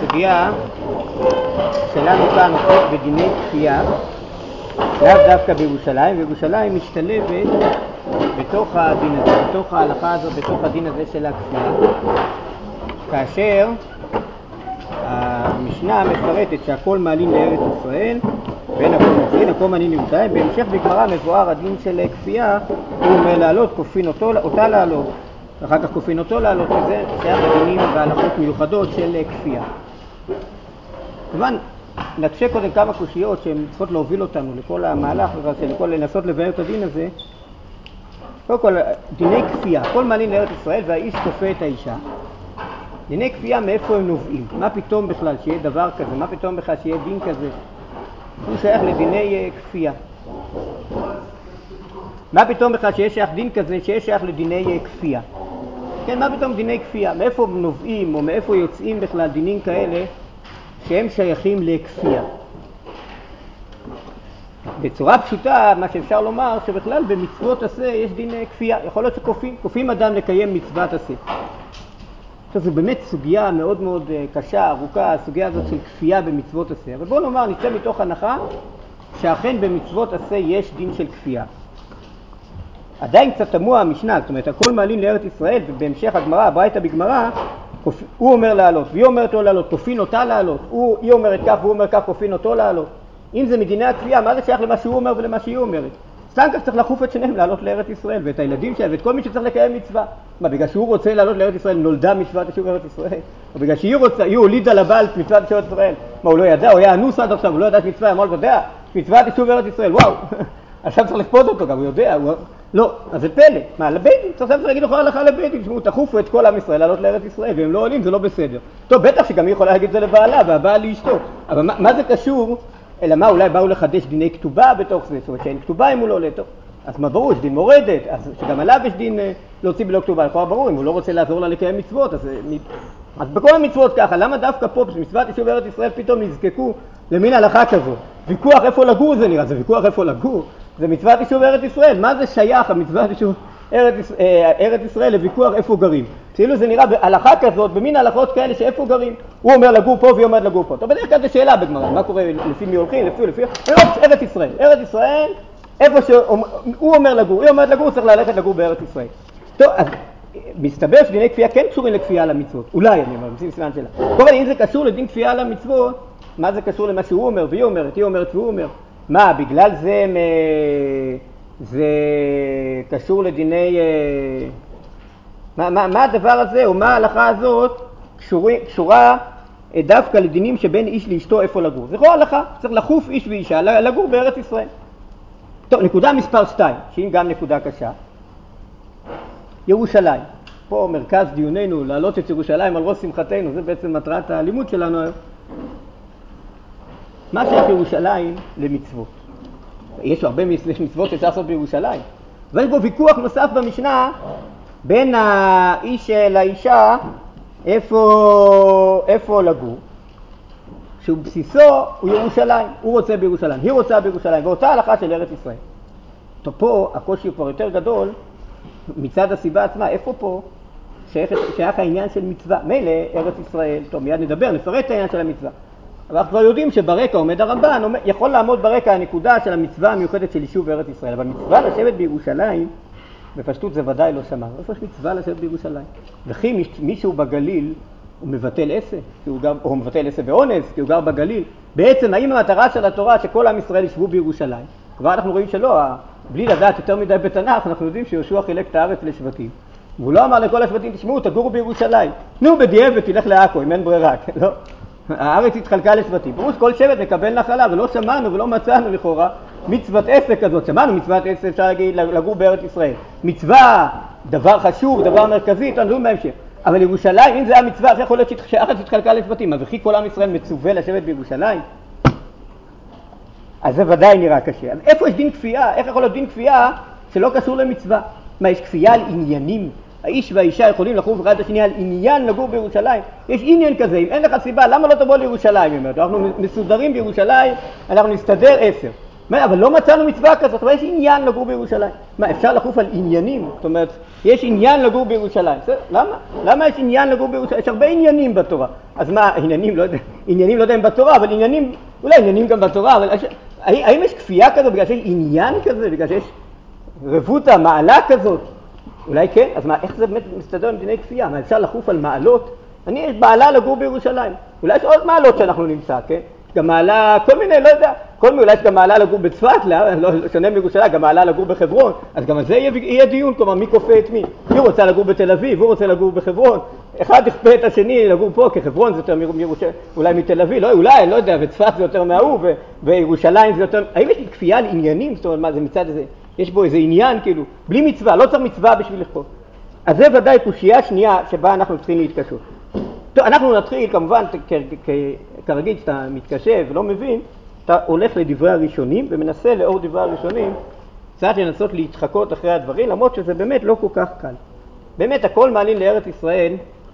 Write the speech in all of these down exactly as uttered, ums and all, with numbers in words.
הסוגיה שלנו כאן עוסקת בדיני כפייה, לאו דווקא בירושלים, וירושלים משתלבת בתוך הדין הזה, בתוך ההלכה הזאת, בתוך הדין הזה של הכפייה. כאשר המשנה מפרטת שהכל מעלים לארץ ישראל, בין הכל מופיעים, הכל מעלים לירושלים. בהמשך בגמרא מבואר הדין של כפייה, הוא אומר לעלות, כופין אותו, אותה לעלות, ואחר כך כופין אותו לעלות, וזה שייך לדינים והלכות מיוחדות של כפייה. כמובן, נקשה קודם כמה קושיות שהן צריכות להוביל אותנו לכל המהלך, לכל לנסות לבאר את הדין הזה. קודם כל, דיני כפייה, כל מעלים לארץ ישראל והאיש כופה את האישה. דיני כפייה, מאיפה הם נובעים? מה פתאום בכלל שיהיה דבר כזה? מה פתאום בכלל שיהיה דין כזה? הוא שייך לדיני כפייה. מה פתאום בכלל שיש שייך דין כזה שיש שייך לדיני כפייה? כן, מה פתאום דיני כפייה? מאיפה נובעים או מאיפה יוצאים בכלל דינים כאלה שהם שייכים לכפייה? בצורה פשוטה, מה שאפשר לומר, שבכלל במצוות עשה יש דין כפייה. יכול להיות שכופים, כופים אדם לקיים מצוות עשה. עכשיו, זו באמת סוגיה מאוד מאוד קשה, ארוכה, הסוגיה הזאת של כפייה במצוות עשה. אבל בואו נאמר, נצא מתוך הנחה שאכן במצוות עשה יש דין של כפייה. עדיין קצת תמוה המשנה, זאת אומרת, הכל מעלים לארץ ישראל, ובהמשך הגמרא, הברייתא בגמרא, הוא אומר לעלות, והיא אומרת לו לעלות, כופין אותה לעלות, הוא, היא אומרת כך, והוא אומר כך, כופין אותו לעלות. אם זה מדיני הכפייה, מה זה שייך למה שהוא אומר ולמה שהיא אומרת? סתם כך צריך לחוף את שניהם לעלות לארץ ישראל, ואת הילדים שלהם, ואת כל מי שצריך לקיים מצווה. מה, בגלל שהוא רוצה לעלות לארץ ישראל, נולדה מצוות יישוב ארץ ישראל? או בגלל שהיא רוצה, היא הולידה לבעל מצוות יישוב ארץ ישראל? מה, הוא לא ידע? הוא היה אנוס עד עכשיו, הוא לא ידע את מצווה, אמר לו, יודע, מצוות יישוב ארץ ישראל, וואו, עכשיו צריך לכפות אותו, גם הוא יודע, הוא... לא, אז זה פלא. מה, לבית דין? צריך להגיד לך הלכה לבית דין, תשמעו, תחופו את כל עם ישראל לעלות לארץ ישראל, והם לא עולים, זה לא בסדר. טוב, בטח שגם היא יכולה להגיד את זה לבעלה, והבעל לאשתו. אבל מה, מה זה קשור? אלא מה, אולי באו לחדש דיני כתובה בתוך זה, זאת אומרת שאין כתובה אם הוא לא עולה, טוב. אז מה ברור, יש דין מורדת, אז שגם עליו יש דין להוציא בלא כתובה, לכאורה ברור, אם הוא לא רוצה לעזור לה לקיים מצוות, אז, אז בכל המצוות ככה, למה דווקא פה, במצוות יישוב ארץ ישראל פתאום נזקקו למין הלכה כזו? ויכוח איפה לגור זה נראה, זה ויכוח איפה לגור, זה מצוות יישוב ארץ ישראל, מה זה שייך המצוות יישוב ארץ, ארץ ישראל לוויכוח איפה גרים? כאילו זה נראה בהלכה כזאת, במין הלכות כאלה שאיפה גרים, הוא אומר לגור פה והיא אומרת לגור פה. טוב, בדרך כלל זו שאלה בגמרא, מה קורה לפי מי הולכים, לפי לפי, ארץ ישראל, ארץ ישראל, איפה שהוא אומר לגור, היא אומרת לגור, צריך ללכת לגור בארץ ישראל. טוב, אז מסתבר שדיני כפייה כן קשורים לכפייה על המצוות, אולי אני אומר, בשים סימן שאלה. כל אם זה קשור לדין כפייה על המצוות, מה זה קשור למה שהוא אומר והיא אומרת, היא אומרת והוא אומר? מה, בגלל זה זה קשור לדיני... מה, מה, מה הדבר הזה, או מה ההלכה הזאת קשורה, קשורה דווקא לדינים שבין איש לאשתו איפה לגור? זה לא הלכה, צריך לחוף איש ואישה לגור בארץ ישראל. טוב, נקודה מספר שתיים, שהיא גם נקודה קשה. ירושלים. פה מרכז דיוננו, להעלות את ירושלים על ראש שמחתנו, זה בעצם מטרת הלימוד שלנו היום. מה שייך ירושלים למצוות? יש הרבה מצוות שצריך לעשות בירושלים. ויש בו ויכוח נוסף במשנה בין האיש לאישה איפה, איפה לגור. שהוא בסיסו הוא ירושלים, הוא רוצה בירושלים, היא רוצה בירושלים, ואותה הלכה של ארץ ישראל. טוב, פה הקושי הוא כבר יותר גדול מצד הסיבה עצמה, איפה פה שייך, שייך העניין של מצווה? מילא ארץ ישראל, טוב מיד נדבר, נפרט את העניין של המצווה. אבל אנחנו כבר יודעים שברקע עומד הרמב"ן, יכול לעמוד ברקע הנקודה של המצווה המיוחדת של יישוב ארץ ישראל, אבל מצווה לשבת בירושלים, בפשטות זה ודאי לא שמע. איפה יש מצווה לשבת בירושלים? וכי מישהו בגליל הוא מבטל עשה, כי הוא גר, או הוא מבטל עשה ואונס, כי הוא גר בגליל. בעצם, האם המטרה של התורה שכל עם ישראל ישבו בירושלים? כבר אנחנו רואים שלא, בלי לדעת יותר מדי בתנ"ך, אנחנו יודעים שיהושע חילק את הארץ לשבטים. והוא לא אמר לכל השבטים, תשמעו, תגורו בירושלים. נו, בדיעבד תלך לעכו, אם אין ברירה, לא? הארץ התחלקה לשבטים. פירוש כל שבט מקבל נחלה, ולא שמענו ולא מצאנו לכאורה מצוות עשה כזאת. שמענו מצוות עשה, אפשר להגיד, לגור בארץ ישראל. מצווה, דבר חשוב, דבר מרכזי, תנדון בהמשך. אבל ירושלים, אם זה המצווה, איך יכול להיות שהארץ התחלקה לשבטים? אז וכי כל עם ישראל מצווה לשבת בירושלים? אז זה ודאי נראה קשה. אז איפה יש דין כפייה? איך יכול להיות דין כפייה שלא קשור למצווה? מה, יש כפייה על עניינים? האיש והאישה יכולים לחוף אחד השני על עניין לגור בירושלים? יש עניין כזה, אם אין לך סיבה, למה לא תבוא לירושלים? אומרת, אנחנו מסודרים בירושלים, אנחנו נסתדר עשר. מה, אבל לא מצאנו מצווה כזאת, אבל יש עניין לגור בירושלים. מה, אפשר לחוף על עניינים? זאת אומרת, יש עניין לגור בירושלים. למה? למה יש עניין לגור בירושלים? יש הרבה עניינים בתורה. אז מה, עניינים לא יודע, עניינים לא יודע אם בתורה, אבל עניינים, אולי עניינים גם בתורה, אבל האם יש כפייה כזאת בגלל שיש עניין כזה, בגלל שיש רבותא, מעלה כזאת? אולי כן, אז מה, איך זה באמת מסתדר עם דיני כפייה? מה, אפשר לחוף על מעלות? אני, יש מעלה לגור בירושלים. אולי יש עוד מעלות שאנחנו נמצא, כן? גם מעלה, כל מיני, לא יודע, כל מיני, אולי יש גם מעלה לגור בצפת, לא, לא שונה מירושלים, גם מעלה לגור בחברון, אז גם על זה יהיה, יהיה דיון, כלומר, מי כופה את מי? הוא רוצה לגור בתל אביב, הוא רוצה לגור בחברון, אחד יכפה את השני לגור פה, כי חברון זה יותר מירושלים, אולי מתל אביב, לא, אולי, לא יודע, וצפת זה יותר מההוא, וירושלים זה יותר, האם יש לי כפייה על עניינים? זאת אומרת, מה, זה מצד הזה, יש בו איזה עניין, כאילו, בלי מצווה, לא צריך מצווה בשביל לכפות. אז זה ודאי קושייה שנייה שבה אנחנו צריכים להתקשות. טוב, אנחנו נתחיל, כמובן, כרגיל שאתה מתקשה ולא מבין, אתה הולך לדברי הראשונים ומנסה לאור דברי הראשונים קצת לנסות להתחקות אחרי הדברים, למרות שזה באמת לא כל כך קל. באמת הכל מעלין לארץ ישראל.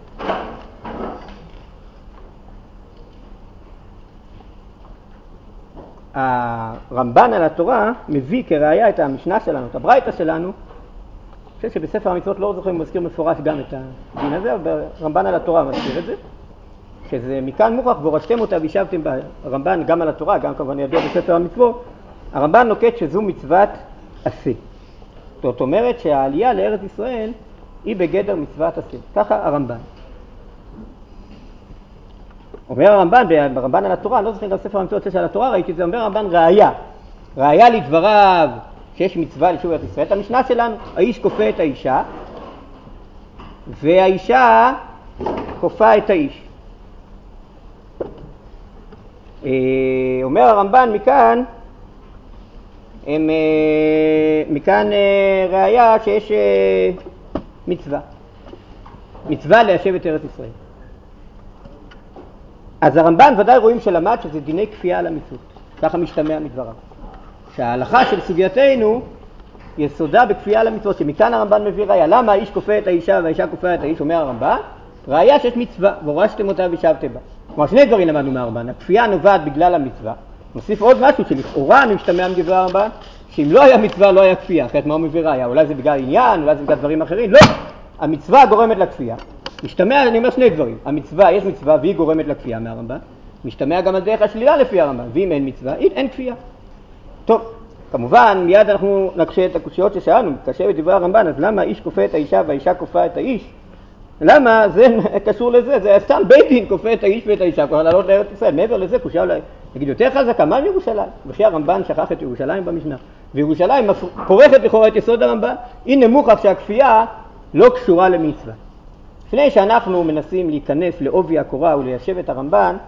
הרמב"ן על התורה מביא כראיה את המשנה שלנו, את הברייתא שלנו. אני חושב שבספר המצוות לא זוכר אם מזכיר מפורש גם את הדין הזה, אבל הרמב"ן על התורה מזכיר את זה. שזה מכאן מוכח, והורשתם אותה וישבתם בה. הרמב"ן גם על התורה, גם כמובן ידוע בספר המצוות, הרמב"ן נוקט שזו מצוות עשה. זאת אומרת שהעלייה לארץ ישראל היא בגדר מצוות עשה. ככה הרמב"ן. אומר הרמב"ן, ברמב"ן על התורה, לא זוכר גם ספר המצוות של התורה, ראיתי את זה, אומר הרמב"ן ראיה. ראיה לדבריו שיש מצווה לשוב ארץ ישראל. את המשנה שלנו, האיש כופה את האישה, והאישה כופה את האיש. אומר הרמב"ן מכאן, הם, מכאן ראיה שיש מצווה, מצווה ליישב את ארץ ישראל. אז הרמב"ן ודאי רואים שלמד שזה דיני כפייה על המצוות, ככה משתמע מדבריו. שההלכה של סוגייתנו יסודה בכפייה על המצוות, שמכאן הרמב"ן מביא ראיה. למה האיש כופה את האישה והאישה כופה את האיש? אומר הרמב"ן, ראיה שיש מצווה, והורשתם אותה וישבתם בה. כלומר, שני דברים למדנו מהרמב"ן. הכפייה נובעת בגלל המצווה. נוסיף עוד משהו שלכאורה אני משתמע מדברי הרמב"ן, שאם לא היה מצווה לא היה כפייה. אחרת מה הוא מביא ראיה? אולי זה בגלל עניין, אולי זה בגלל דברים אחרים. לא! המצווה גורמת לכפייה. משתמע, אני אומר שני דברים. המצווה, יש מצווה והיא גורמת לכפייה מהרמב"ן. משתמע גם על דרך השלילה לפי הרמב"ן. ואם אין מצווה, אין כפייה. טוב, כמובן, מיד אנחנו נקשה את הקושיות ששאלנו, נקשה בדברי הרמב"ן, אז למה האיש כופה את האישה והאישה כופה את האיש? למה? זה קשור לזה, זה סתם בית דין כופה את האיש ואת האישה, כבר לעלות לארץ ישראל. מעבר לזה, קושיה אולי, נגיד יותר חזקה, מה מירושלים? וכי הרמב"ן שכח את ירושלים במשנה. וירושלים פורחת לכאורה את יסוד הרמב"ן. הנה מוכח שהכפייה לא קשורה למצווה. לפני שאנחנו מנסים להיכנס לעובי הקורה וליישב את הרמב"ן,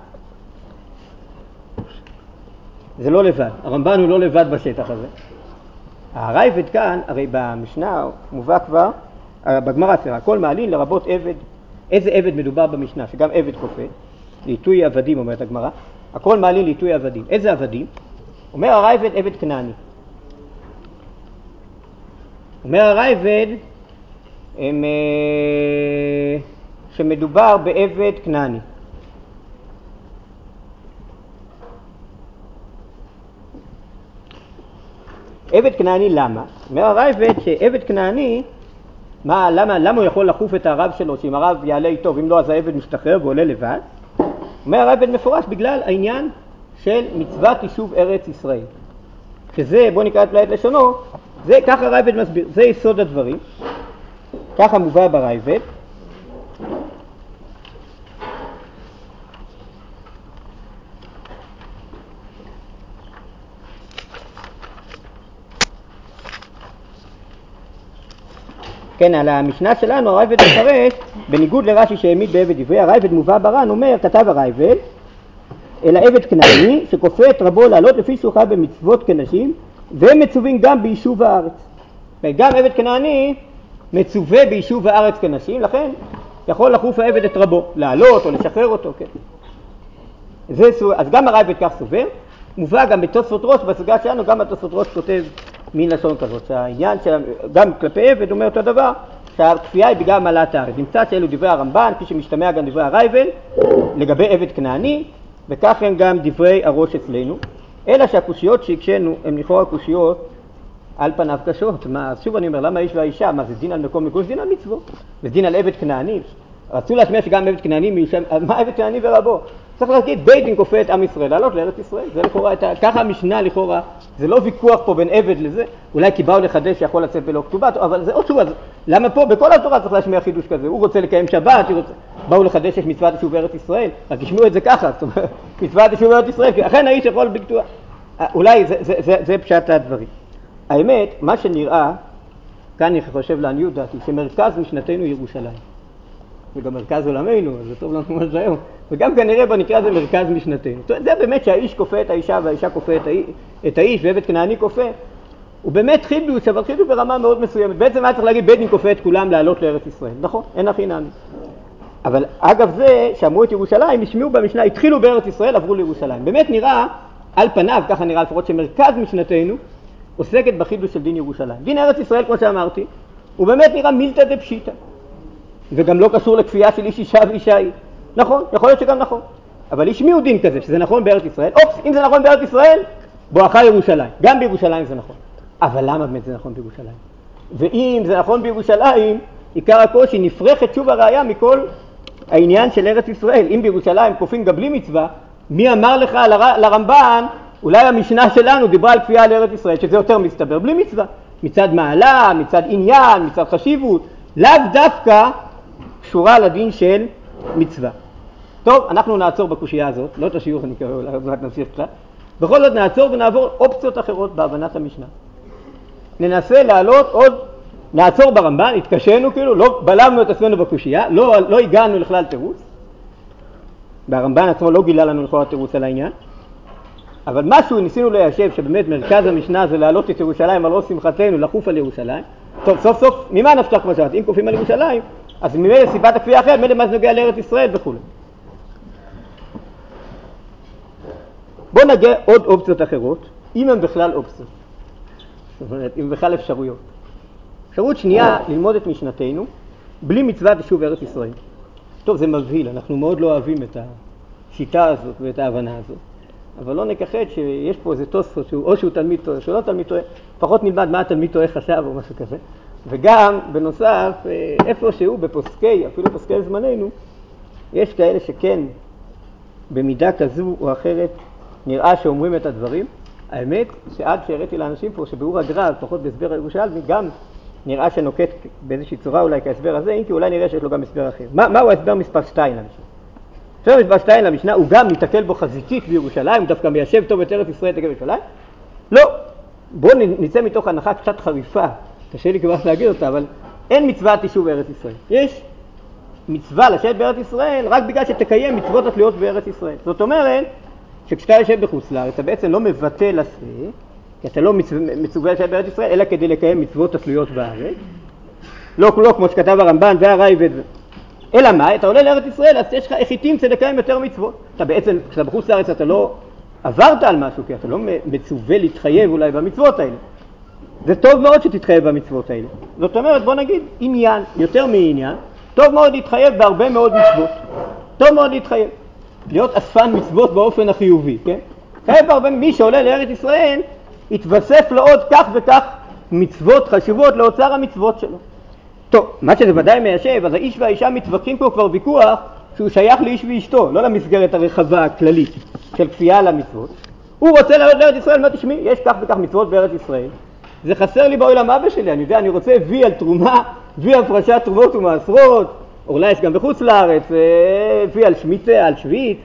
זה לא לבד, הרמב"ן הוא לא לבד בשטח הזה. הרייבד כאן, הרי במשנה מובא כבר, בגמרא סליחה, הכל מעלין לרבות עבד. איזה עבד מדובר במשנה? שגם עבד כופה, לעיתוי עבדים אומרת הגמרא, הכל מעלין לעיתוי עבדים. איזה עבדים? אומר הרייבד עבד כנעני. אומר הרייבד הם, שמדובר בעבד כנעני. עבד כנעני למה? אומר הרייבד שעבד כנעני, מה, למה, למה הוא יכול לחוף את הרב שלו, שאם הרב יעלה איתו, ואם לא אז העבד משתחרר ועולה לבד? אומר הרייבד מפורש בגלל העניין של מצוות יישוב ארץ ישראל. שזה, בוא נקרא את פלאי לשונו, זה ככה הרייבד מסביר, זה יסוד הדברים, ככה מובא ברייבד. כן, על המשנה שלנו הרייבד מפרש, בניגוד לרש"י שהעמיד בעבד עברי, הרייבד מובא בר"ן, אומר, כתב הרייבד, אלא עבד כנעני שכופה את רבו לעלות לפי שהוא חי במצוות כנשים, והם מצווים גם ביישוב הארץ. וגם עבד כנעני מצווה ביישוב הארץ כנשים, לכן יכול לחוף העבד את רבו, לעלות או לשחרר אותו, כן. זה, אז גם הרייבד כך סובר, מובא גם בתוספות ראש, בסוגיה שלנו גם בתוספות ראש כותב מין לשון כזאת, שהעניין של, גם כלפי עבד אומר אותו דבר, שהכפייה היא בגלל מעלת הארץ. נמצא שאלו דברי הרמב"ן, כפי שמשתמע גם דברי הרייבד, לגבי עבד כנעני, וכך הם גם דברי הראש אצלנו, אלא שהקושיות שהקשנו הם לכאורה קושיות על פניו קשות. מה, שוב אני אומר, למה האיש והאישה? מה, זה דין על מקום מקום? זה דין על מצוות. זה דין על עבד כנעני. רצו להשמיע שגם עבד כנעני מיושב, מה עבד כנעני ורבו? צריך להגיד, בית דין כופה את עם ישראל, לעלות לארץ ישראל. זה לכאורה, ככה המשנה לכאורה, זה לא ויכוח פה בין עבד לזה, אולי כי באו לחדש שיכול לצאת בלא כתובה, אבל זה עוד שוב, למה פה בכל התורה צריך להשמיע חידוש כזה? הוא רוצה לקיים שבת, רוצה, באו לחדש יש מצוות יישוב ארץ ישראל, רק ישמעו את זה ככה, זאת אומרת, מצוות יישוב ארץ ישראל, כי אכן האיש יכול בכתובה. אולי זה, זה, זה, זה פשט הדברים. האמת, מה שנראה, כאן אני חושב לעניות דעתי, שמרכז משנתנו ירושלים. וגם מרכז עולמנו, אז זה טוב לנו כמו שהיום. וגם כנראה בנקרא זה מרכז משנתנו. זה באמת שהאיש כופה את האישה והאישה כופה את, האי, את האיש ועבד כנעני כופה. הוא באמת חידוש, אבל חידוש ברמה מאוד מסוימת. בעצם היה צריך להגיד בית דין כופה את כולם לעלות לארץ ישראל. נכון, אין הכי נעמי. אבל אגב זה, שאמרו את ירושלים, השמיעו במשנה, התחילו בארץ ישראל, עברו לירושלים. באמת נראה, על פניו, ככה נראה לפחות שמרכז משנתנו, עוסקת בחידוש של דין ירושלים. דין ארץ ישראל, כמו שאמרתי, הוא באמת נראה מילתא דפשיטא. וגם לא קשור לכפייה של איש אישה ואישה היא. נכון, יכול להיות שגם נכון. אבל השמיעו דין כזה, שזה נכון בארץ ישראל. אופס, אם זה נכון בארץ ישראל, בואכה ירושלים. גם בירושלים זה נכון. אבל למה באמת זה נכון בירושלים? ואם זה נכון בירושלים, עיקר הקושי נפרחת שוב הראיה מכל העניין של ארץ ישראל. אם בירושלים כופים גם בלי מצווה, מי אמר לך ל- לרמב"ן, אולי המשנה שלנו דיברה על כפייה לארץ ישראל, שזה יותר מסתבר בלי מצווה. מצד מעלה, מצד עניין, מצד חשיבות, לאו דווקא קשורה לדין של מצווה. טוב, אנחנו נעצור בקושייה הזאת, לא את השיעור אני קורא, אולי רק נמשיך קצת. בכל זאת נעצור ונעבור אופציות אחרות בהבנת המשנה. ננסה להעלות עוד, נעצור ברמב"ן, התקשנו כאילו, לא בלמנו את עצמנו בקושייה, לא, לא הגענו לכלל תירוץ. ברמב"ן עצמו לא גילה לנו לכלל תירוץ על העניין. אבל משהו ניסינו ליישב שבאמת מרכז המשנה זה להעלות את ירושלים על ראש שמחתנו, לחוף על ירושלים. טוב, סוף סוף, ממה נפשך כמו שאמרת? אם כופים על ירושלים, אז ממילא סיבת הכפייה אחרת, ממילא מה זה נוגע לארץ ישראל וכו'. בואו נגיע עוד אופציות אחרות, אם הן בכלל אופציות. זאת אומרת, אם בכלל אפשרויות. אפשרות שנייה, ללמוד את משנתנו, בלי מצוות יישוב ארץ ישראל. טוב, זה מבהיל, אנחנו מאוד לא אוהבים את השיטה הזאת ואת ההבנה הזאת. אבל לא נכחד שיש פה איזה תוספות, או שהוא תלמיד טועה, שהוא לא תלמיד טועה, פחות נלמד מה התלמיד טועה חשב או משהו כזה. וגם, בנוסף, איפה שהוא בפוסקי, אפילו פוסקי זמננו, יש כאלה שכן, במידה כזו או אחרת, נראה שאומרים את הדברים. האמת, שעד שהראיתי לאנשים פה, שביאור הגר"א, לפחות בהסבר הירושלמי, גם נראה שנוקט באיזושהי צורה אולי כהסבר הזה, אם כי אולי נראה שיש לו גם הסבר אחר. מה, מהו ההסבר מספר שתיים למשנה? הסבר מספר שתיים למשנה, הוא גם מתקל בו חזיתית בירושלים, הוא דווקא מיישב טוב את ארץ ישראל תגב ירושלים? לא. בואו נצא מתוך הנחה קצת חריפה, קשה לי כבר להגיד אותה, אבל אין מצוות יישוב בארץ ישראל. יש מצווה לשבת בארץ ישראל רק בגלל שתקיים מצוות התלויות בארץ ישראל. זאת אומרת, שכשאתה יושב בחוץ לארץ, אתה בעצם לא מבטל עשה, כי אתה לא מצווה לשבת בארץ ישראל, אלא כדי לקיים מצוות התלויות בארץ. לא, לא כמו שכתב הרמב"ן והרייבד. אלא מה? אתה עולה לארץ ישראל, אז יש לך איכיתים כדי לקיים יותר מצוות. אתה בעצם, כשאתה בחוץ לארץ, אתה לא עברת על משהו, כי אתה לא מצווה להתחייב אולי במצוות האלה. זה טוב מאוד שתתחייב במצוות האלה. זאת אומרת, בוא נגיד, עניין, יותר מעניין, טוב מאוד להתחייב בהרבה מאוד מצוות. טוב מאוד להתחייב. להיות אספן מצוות באופן החיובי, כן? חייב בהרבה, מי שעולה לארץ ישראל, יתווסף לו עוד כך וכך מצוות חשובות לאוצר המצוות שלו. טוב, מה שזה ודאי מיישב, אז האיש והאישה מתווכחים פה כבר ויכוח שהוא שייך לאיש ואשתו, לא למסגרת הרחבה הכללית של כפייה על המצוות. הוא רוצה לעלות לארץ ישראל, מה תשמעי? יש כך וכך מצוות בארץ ישראל. זה חסר לי בעולם אבא שלי, אני יודע, אני רוצה וי על תרומה, וי על הפרשת תרומות ומעשרות, אולי יש גם בחוץ לארץ, וי על שמיטה, על שביעית,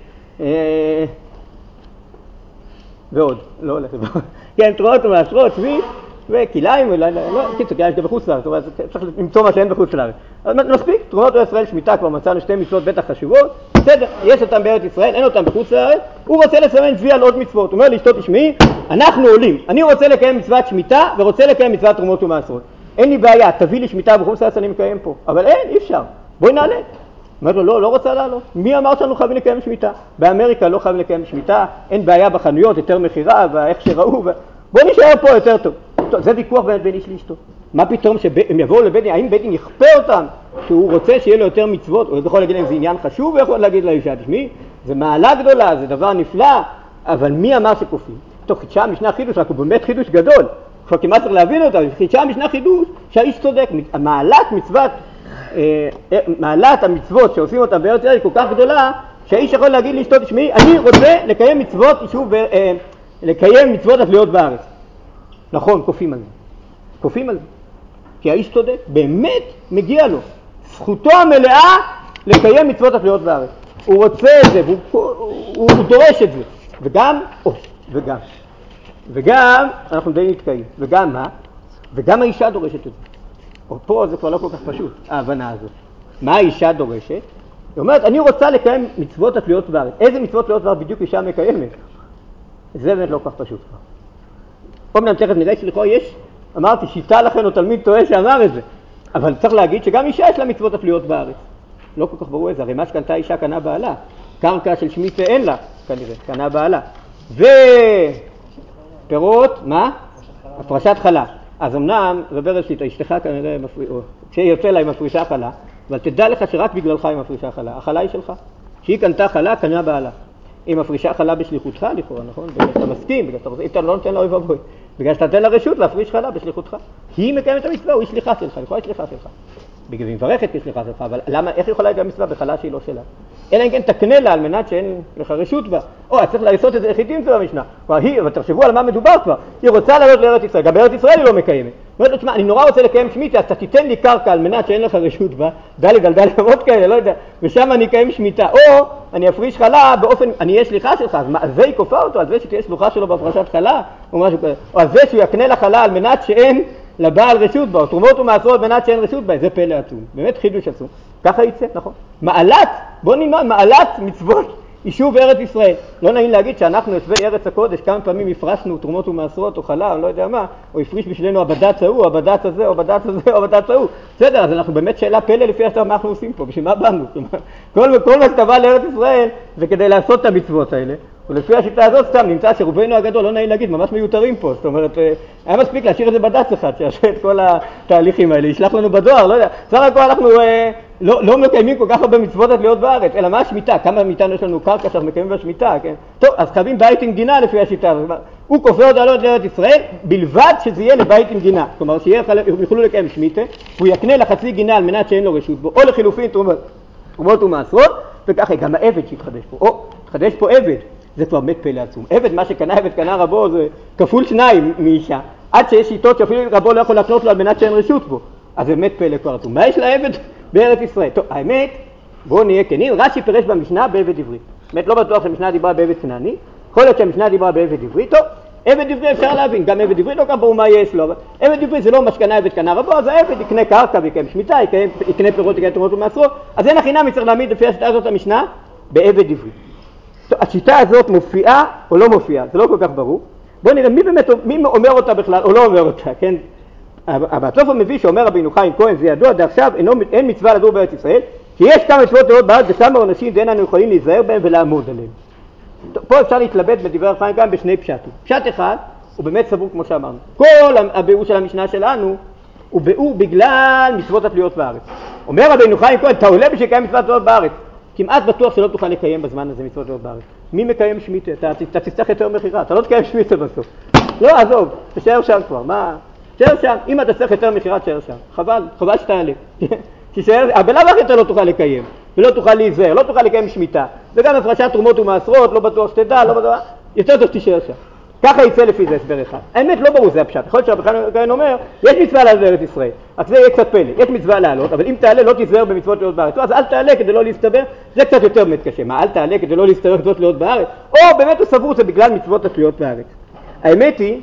ועוד, לא הולך לבוא. כן, תרומות ומעשרות, שביעית, וכיליים, אולי, לא, קיצור, כי יש גם בחוץ לארץ, צריך למצוא מה שאין בחוץ לארץ. אז מספיק, תרומות וישראל שמיטה, כבר מצאנו שתי מצוות בטח חשובות, בסדר, יש אותם בארץ ישראל, אין אותם בחוץ לארץ, הוא רוצה לסמן וי על עוד מצוות, הוא אומר לאשתו, תשמעי, אנחנו עולים, אני רוצה לקיים מצוות שמיטה ורוצה לקיים מצוות תרומות ומעשרות. אין לי בעיה, תביא לי שמיטה בחוץ לארץ, אני מקיים פה, אבל אין, אי אפשר, בואי נעלה. אומרת לו, לא, לא רוצה לעלות. מי אמר שאנו חייבים לקיים שמיטה? באמריקה לא חייבים לקיים שמיטה, אין בעיה בחנויות, יותר מחירה, ואיך שראו, ו... בוא נשאר פה יותר טוב. טוב, זה ויכוח בין בין איש לאשתו. מה פתאום שהם יבואו לבית דין, האם בית דין יכפה אותם, שהוא רוצה שיהיה לו יותר מצוות, או יכול להגיד להם זה עניין חשוב, ויכול להגיד לאישה, תשמעי, זה מעלה גדולה, זה דבר נפלא, אבל מי אמר שכופים? טוב, חידשה המשנה חידוש, רק הוא באמת חידוש גדול. כבר כמעט צריך להבין אותה, חידשה המשנה חידוש שהאיש צודק, מעלת מצוות, מעלת המצוות שעושים אותם בארץ ישראל היא כל כך גדולה, שהאיש יכול להגיד לאשתו, תשמעי, אני רוצה לקיים מצוות, יישוב, לקיים מצוות התלויות בארץ. נכון, כופים על זה. כופים על זה. כי האיש צודק, באמת מגיע לו. זכותו המלאה לקיים מצוות התלויות בארץ. הוא רוצה את זה, והוא, הוא, הוא, הוא דורש את זה. וגם, או, וגם. וגם, אנחנו די נתקעים. וגם מה? וגם האישה דורשת את זה. או פה זה כבר לא כל כך פשוט, ההבנה הזאת. מה האישה דורשת? היא אומרת, אני רוצה לקיים מצוות התלויות בארץ. איזה מצוות תלויות בארץ בדיוק אישה מקיימת? זה באמת לא כל כך פשוט. אומנם תכף נראה שלכאורה יש, אמרתי, שיטה לכן או תלמיד טועה שאמר את זה. אבל צריך להגיד שגם אישה יש לה מצוות התלויות בארץ. לא כל כך ברור את זה, הרי מה שקנתה אישה קנה בעלה. קרקע של שמיטה אין לה, כנראה, קנה בעלה. ופירות, מה? הפרשת חלה. אז אמנם, רבי ראשית, אשתך כנראה, כשיוצא לה היא מפרישה חלה, אבל תדע לך שרק בגללך היא מפרישה חלה. החלה היא שלך. כשהיא קנתה חלה, קנה בעלה. היא מפרישה חלה בשליחותך, לכאורה, נכון? בגלל שאתה מסכים, בגלל שאתה רוצה, אתה לא נותן לה אוי ואבוי. בגלל שאתה נותן לה רשות להפריש חלה בשליחותך. היא מקיימת את המצווה, היא שליחה שלך, לכאורה היא שליחה שלך. בגלל היא מברכת כשליחה שלך, אבל למה, איך יכולה להיות המצווה בחלה שהיא לא שלה? אלא אם כן תקנה לה על מנת שאין לך רשות בה. או, צריך לעשות את זה יחידים זה במשנה. אבל תחשבו על מה מדובר כבר. היא רוצה לעלות לארץ ישראל, גם בארץ ישראל היא לא מקיימת. אומרת לו, תשמע, אני נורא רוצה לקיים שמיטה, אז אתה תיתן לי קרקע על מנת שאין לך רשות בה, דלג על דלג עוד כאלה, לא יודע, ושם אני אקיים שמיטה. או, אני אפריש חלה באופן, אני אהיה שליחה שלך, אז מה, על זה היא כופה אותו, על זה שתהיה שלוחה שלו בהפרשת חלה, או משהו כזה. או על זה שהוא יקנה לה חלה על מנת שאין לבעל רשות בה, או תרומות ומעשרות על מנת שאין רשות בה, זה פלא עצום. באמת חידוש עצום. ככה יצא, נכון? מעלת, בוא נלמד, מעלת מצוות יישוב ארץ ישראל. לא נעים להגיד שאנחנו יושבי ארץ הקודש כמה פעמים הפרשנו תרומות ומעשרות או חלה, או לא יודע מה, או הפריש בשבילנו הבד"ץ ההוא, הבד"ץ הזה, או הבד"ץ הזה, או הבד"ץ ההוא. בסדר, אז אנחנו באמת שאלה פלא לפי השאלה מה אנחנו עושים פה, בשביל מה באנו? כל, כל מה שאתה בא לארץ ישראל זה כדי לעשות את המצוות האלה. ולפי השיטה הזאת סתם נמצא שרובנו הגדול, לא נעים להגיד, ממש מיותרים פה. זאת אומרת, היה מספיק להשאיר את זה בד"ץ אחד, שיעשה את כל התהליכים האלה, ישלח לנו בדואר, לא יודע. סך הכל אנחנו אה, לא, לא מקיימים כל כך הרבה מצוות התלויות בארץ, אלא מה השמיטה? כמה מאיתנו יש לנו קרקע שאנחנו מקיימים בשמיטה, כן? טוב, אז חייבים בית עם גינה לפי השיטה הזאת. הוא כופה עוד לעלות לארץ ישראל, בלבד שזה יהיה לבית עם גינה. כלומר, שיוכלו לקיים שמיטה, הוא יקנה לחצי גינה על מנת שאין לו רשות בו, או לחילופין תרומות, תרומות ומעשרות, וככה גם העבד שהתחדש פה. או, התחדש פה עבד. זה כבר מת פלא עצום. עבד, מה שקנה עבד קנה רבו, זה כפול שניים מאישה. עד שיש שיטות שאפילו רבו לא יכול לקנות לו על מנת שאין רשות בו. אז זה מת פלא כבר עצום. מה יש לעבד בארץ ישראל? טוב, האמת, בואו נהיה כנים. רש"י פירש במשנה בעבד עברי. באמת לא בטוח שהמשנה דיברה בעבד כנעני. יכול להיות שהמשנה דיברה בעבד עברי. טוב, עבד עברי אפשר להבין. גם עבד עברי לא כך ברור מה יש לו. עבד עברי זה לא מה שקנה עבד קנה רבו, אז העבד יקנה קרקע ויקיים שמיטה, יקנה פירות, יקנה תרומות ומעשרות. אז אין החינם צריך להעמיד לפי השיטה הזאת המשנה בעבד עברי. השיטה הזאת מופיעה או לא מופיעה, זה לא כל כך ברור. בואו נראה מי באמת, מי אומר אותה בכלל או לא אומר אותה, כן? אבל הסוף מביא שאומר רבינו חיים כהן, זה ידוע, דעכשיו אין מצווה לדור בארץ ישראל, כי יש כמה מצוות תלויות בארץ וכמה עונשים ואין אנו יכולים להיזהר בהם ולעמוד עליהם. פה אפשר להתלבט בדברי חיים גם בשני פשטים. פשט אחד, הוא באמת סבור כמו שאמרנו. כל הביאור של המשנה שלנו הוא ביאור בגלל מצוות התלויות בארץ. אומר רבינו חיים כהן, אתה עולה בשביל לקיים מצוות תלויות בארץ. כמעט בטוח שלא תוכל לקיים בזמן הזה מצוות תלויות בארץ. מי מקיים שמיטה? אתה, אתה תצטרך יותר מחירה, אתה לא תקיים שמיטה בסוף. לא, עזוב, תשאר שם כבר, מה? תשאר שם, אם אתה צריך יותר מחירה, תשאר שם. חבל, חבל שתעלה. תשאר, אבל למה אתה לא תוכל לקיים? ולא תוכל להיזהר, לא תוכל לקיים שמיטה. וגם הפרשת תרומות ומעשרות, לא בטוח שתדע, לא בטוח, יותר טוב תשאר שם. ככה יצא לפי זה הסבר אחד. האמת לא ברור זה הפשט. יכול להיות שהרבן אומר, יש מצווה לעלות לארץ ישראל. רק זה יהיה קצת פלא. יש מצווה לעלות, אבל אם תעלה לא תיזהר במצוות תלויות בארץ. אז אל תעלה כדי לא להסתבר, זה קצת יותר באמת קשה. מה, אל תעלה כדי לא להסתבר מצוות תלויות בארץ? או באמת הוא סבור זה בגלל מצוות התלויות בארץ. האמת היא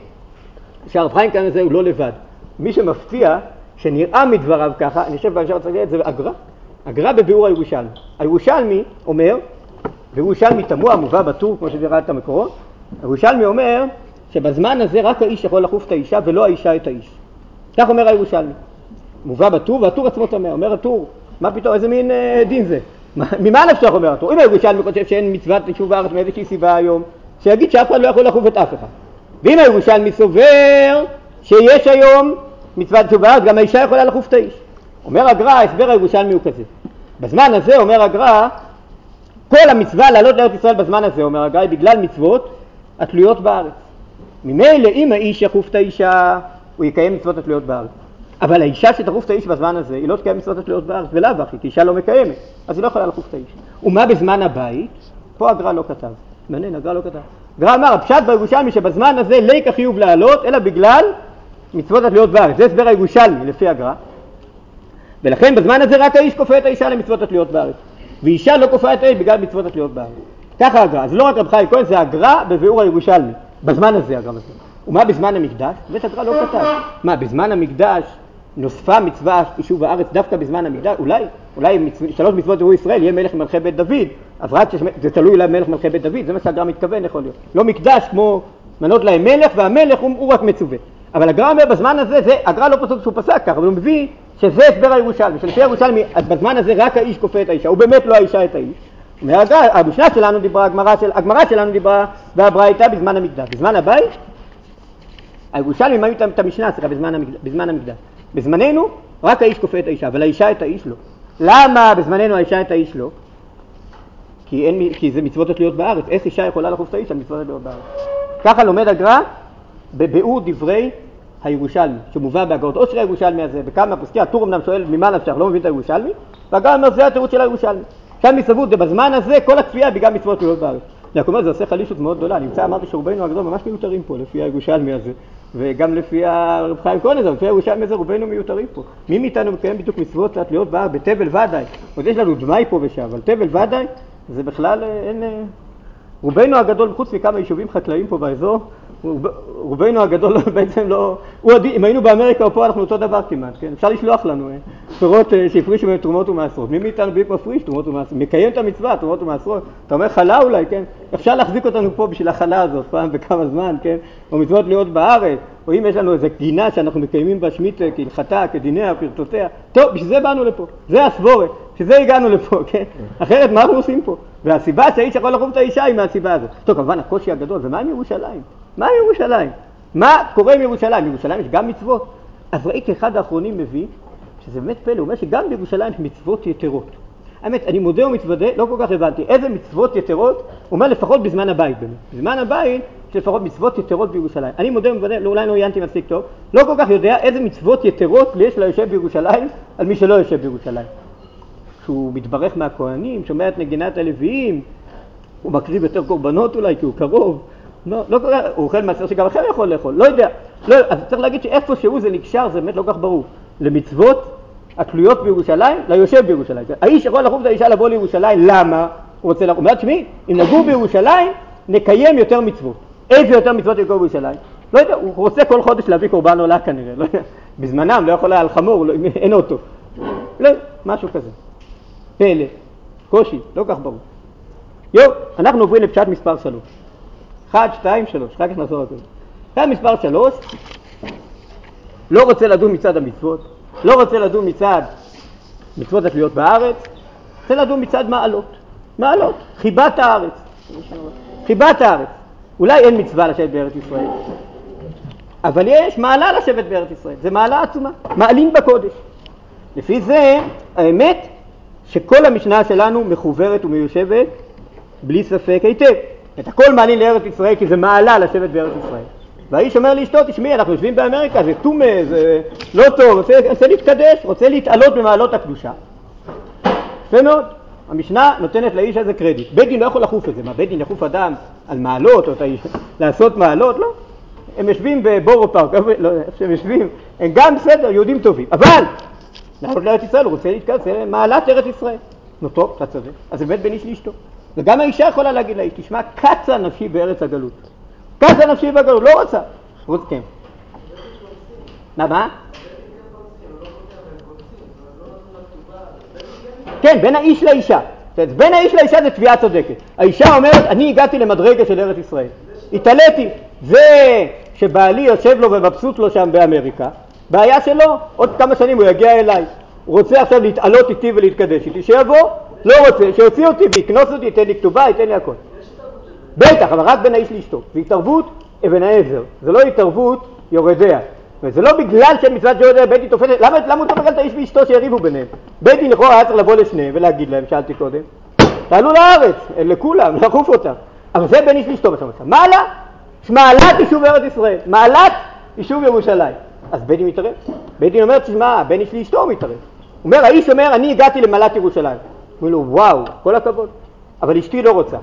שהרב חיים כאן הזה הוא לא לבד. מי שמפתיע שנראה מדבריו ככה, אני חושב בהמשך צריך להגיד, זה אגרה. אגרה בביאור הירושלמי. הירושלמי אומר, וירושלמי תמוה מובא בטור כמו שדירת המקורות. הירושלמי אומר שבזמן הזה רק האיש יכול לחוף את האישה ולא האישה את האיש. כך אומר הירושלמי. מובא בטור, והטור עצמו תמה. אומר הטור, מה פתאום, איזה מין אה, דין זה? ממה נפשך אומר הטור? אם הירושלמי חושב שאין מצוות יישוב בארץ מאיזושהי סיבה היום, שיגיד שאף אחד לא יכול לחוף את אף אחד. ואם הירושלמי סובר שיש היום מצוות יישוב בארץ, גם האישה יכולה לחוף את האיש. אומר הגר"א, ההסבר הירושלמי הוא כזה. בזמן הזה, אומר הגר"א, כל המצווה לעלות לארץ ישראל בזמן הזה, אומר הגר"א, בגלל מצוות התלויות בארץ. ממילא אם האיש יחוף את האישה, הוא יקיים מצוות התלויות בארץ. אבל האישה שתחוף את האיש בזמן הזה, היא לא תקיים מצוות התלויות בארץ, ולאו הכי, כי אישה לא מקיימת, אז היא לא יכולה לחוף את האיש. ומה בזמן הבית? פה הגר"א לא כתב. מעניין, הגר"א לא כתב. הגר"א אמר, הפשט בירושלמי שבזמן הזה לא חיוב לעלות, אלא בגלל מצוות התלויות בארץ. זה הסבר הירושלמי לפי הגר"א. ולכן בזמן הזה רק האיש כופה את האישה למצוות התלויות בארץ. ואישה לא כופה את האיש בגלל מצוות התלויות בארץ. ככה הגר"א. אז לא רק רב חיים כהן, זה הגר"א בביאור הירושלמי. בזמן הזה הגר"א הזה. ומה בזמן המקדש? בית הגר"א לא כתב. מה, בזמן המקדש נוספה מצווה יישוב הארץ דווקא בזמן המקדש? אולי, אולי מצו... שלוש מצוות יראו ישראל, יהיה מלך מלכי בית דוד, אז רק שש... זה תלוי אולי מלך מלכי בית דוד, זה מה שהגר"א מתכוון יכול להיות. לא מקדש כמו מנות להם מלך, והמלך הוא, הוא רק מצווה. אבל הגר"א אומר בזמן הזה, זה, הגר"א לא פסוק שהוא פסק כך, אבל הוא מביא שזה הסבר הירושלמי, שלפי הירושלמי, אז בזמן הזה רק האיש כופה את האישה, הוא באמת לא האישה את האיש. המשנה שלנו דיברה, הגמרא של, הגמרא שלנו דיברה, והברייתא בזמן המקדש. בזמן הבית, הירושלמי מעמיד את המשנה, סליחה, בזמן המקדש, בזמן המקדש. בזמננו, רק האיש כופה את האישה, אבל האישה את האיש לא. למה בזמננו האישה את האיש לא? כי, אין, כי זה מצוות התלויות בארץ. איך אישה יכולה לחוף את האיש על מצוות התלויות בארץ? ככה לומד הגר"א בביאור דברי הירושלמי, שמובא בהגאות עושר הירושלמי הזה, בכמה פסקי הטור אמנם שואל ממה נפשך, לא מבין את הירושלמי, והגר"א אומר זה התירוץ של הירושלמי. שם מסבור, בזמן הזה כל הכפייה בגלל מצוות התלויות בארץ. אני אומר, זה עושה חלישות מאוד גדולה. נמצא, אמרתי שרובנו הגדול ממש מיותרים פה, לפי הירושלמי הזה. וגם לפי הרב חיים כהן הזה, לפי הירושלמי הזה, רובנו מיותרים פה. מי מאיתנו מקיים בדיוק מצוות התלויות בארץ? בתבל ודאי. עוד יש לנו דמי פה ושם, אבל תבל ודאי, זה בכלל אין... רובנו הגדול, חוץ מכמה יישובים חקלאיים פה באזור, רובנו הגדול בעצם לא... אם היינו באמריקה או פה, אנחנו אותו דבר כמעט, כן? אפשר לשלוח לנו פירות שהפרישו מהם תרומות ומעשרות. מי מאיתנו בדיוק מפריש תרומות ומעשרות? מקיים את המצווה, תרומות ומעשרות. אתה אומר חלה אולי, כן? אפשר להחזיק אותנו פה בשביל החלה הזאת, פעם בכמה זמן, כן? או מצוות להיות בארץ, או אם יש לנו איזו גינה שאנחנו מקיימים בה שמית כהלכתה, כדיניה, פרטותיה. טוב, בשביל זה באנו לפה. זה הסבורת. בשביל זה הגענו לפה, כן? אחרת מה אנחנו עושים פה? והסיבה שהאיש יכול לחוף את האישה היא מהסיבה הזאת. טוב, כמובן הקושי הגדול, ומה עם ירושלים? מה עם ירושלים? מה קורה עם ירושלים? בירושלים יש גם מצוות. אז ראיתי אחד האחרונים מביא, שזה באמת פלא, הוא אומר שגם בירושלים יש מצוות יתרות. האמת, אני מודה ומתוודה, לא כל כך הבנתי. איזה מצוות יתרות? הוא אומר לפחות בזמן הבית באמת. בזמן הבית יש לפחות מצוות יתרות בירושלים. אני מודה ומתוודה, אולי לא עיינתי מספיק טוב, לא כל כך יודע איזה מצוות יתרות יש ליושב בירושלים על מי שלא יושב בירושלים. שהוא מתברך מהכהנים, שומע את נגינת הלוויים, הוא מקריב יותר קורבנות אולי כי הוא קרוב. לא, לא קורה, הוא אוכל מעשר שגם אחר יכול לאכול, לא יודע. לא, אז צריך להגיד שאיפה שהוא זה נקשר, זה באמת לא כך ברור. למצוות התלויות בירושלים, ליושב בירושלים. האיש יכול לחוף את האישה לבוא לירושלים, למה? הוא רוצה לחוף. הוא אומר, תשמעי, אם נגור בירושלים, נקיים יותר מצוות. איזה יותר מצוות יקור בירושלים? לא יודע, הוא רוצה כל חודש להביא קורבן עולה כנראה. לא יודע, בזמנם לא יכול היה על חמור, לא, אין אוטו. לא, משהו כזה. פלא, קושי, לא כך ברור. יו, אנחנו עוברים לפשט מספר שלוש. אחד, שתיים, שלוש, אחר כך נחזור לכל. פשט מספר שלוש, לא רוצה לדון מצד המצוות, לא רוצה לדון מצד מצוות התלויות בארץ, רוצה לדון מצד מעלות. מעלות, חיבת הארץ. חיבת הארץ. אולי אין מצווה לשבת בארץ ישראל, אבל יש מעלה לשבת בארץ ישראל. זה מעלה עצומה, מעלים בקודש. לפי זה, האמת, שכל המשנה שלנו מחוברת ומיושבת בלי ספק היטב. את הכל מעלים לארץ ישראל כי זה מעלה לשבת בארץ ישראל. והאיש אומר לאשתו, תשמעי, אנחנו יושבים באמריקה, זה תומה, זה לא טוב, רוצה, רוצה להתקדש, רוצה להתעלות במעלות הקדושה. יפה מאוד. המשנה נותנת לאיש הזה קרדיט. בית דין לא יכול לחוף את זה. מה, בית דין יחוף אדם על מעלות או האיש, לעשות מעלות? לא. הם יושבים בבורו פארק, לא, הם יושבים, הם גם בסדר, יהודים טובים. אבל לעלות לארץ ישראל, הוא רוצה להתקדש, זה מעלת ארץ ישראל. נו טוב, אתה צודק. אז זה באמת בין איש לאשתו. וגם האישה יכולה להגיד לאיש, תשמע, קצה נפשי בארץ הגלות. קצה נפשי בגלות, לא רוצה. רוצה כן. מה, מה? כן, בין האיש לאישה. בין האיש לאישה זה תביעה צודקת. האישה אומרת, אני הגעתי למדרגה של ארץ ישראל. התעליתי. זה שבעלי יושב לו ומבסוט לו שם באמריקה, בעיה שלו, עוד כמה שנים הוא יגיע אליי. הוא רוצה עכשיו להתעלות איתי ולהתקדש איתי, שיבוא, לא רוצה, שיוציא אותי ויקנוס אותי, ייתן לי כתובה, ייתן לי הכל. בטח, אבל רק בין האיש לאשתו. זה התערבות אבן העזר, זה לא התערבות יורדיה. וזה לא בגלל שמצוות יורדיה בית דין תופסת, למה, למה הוא תופס על את האיש ואשתו שיריבו ביניהם? בית דין לכאורה היה צריך לבוא לשניהם ולהגיד להם, שאלתי קודם, תעלו לארץ, לכולם, לחוף אותם. אבל זה בין איש לאשתו בשם. מעלה, מעלת יישוב ארץ ישראל, מעלת יישוב ירושלים. אז בית דין מתערב. בית דין אומר, תשמע, בן שלי אשתו מתערב. הוא אומר, האיש אומר, אני הגעתי למעלת ירושלים. הוא אומר לו, וואו, כל הכבוד. אבל אשתי לא רוצה.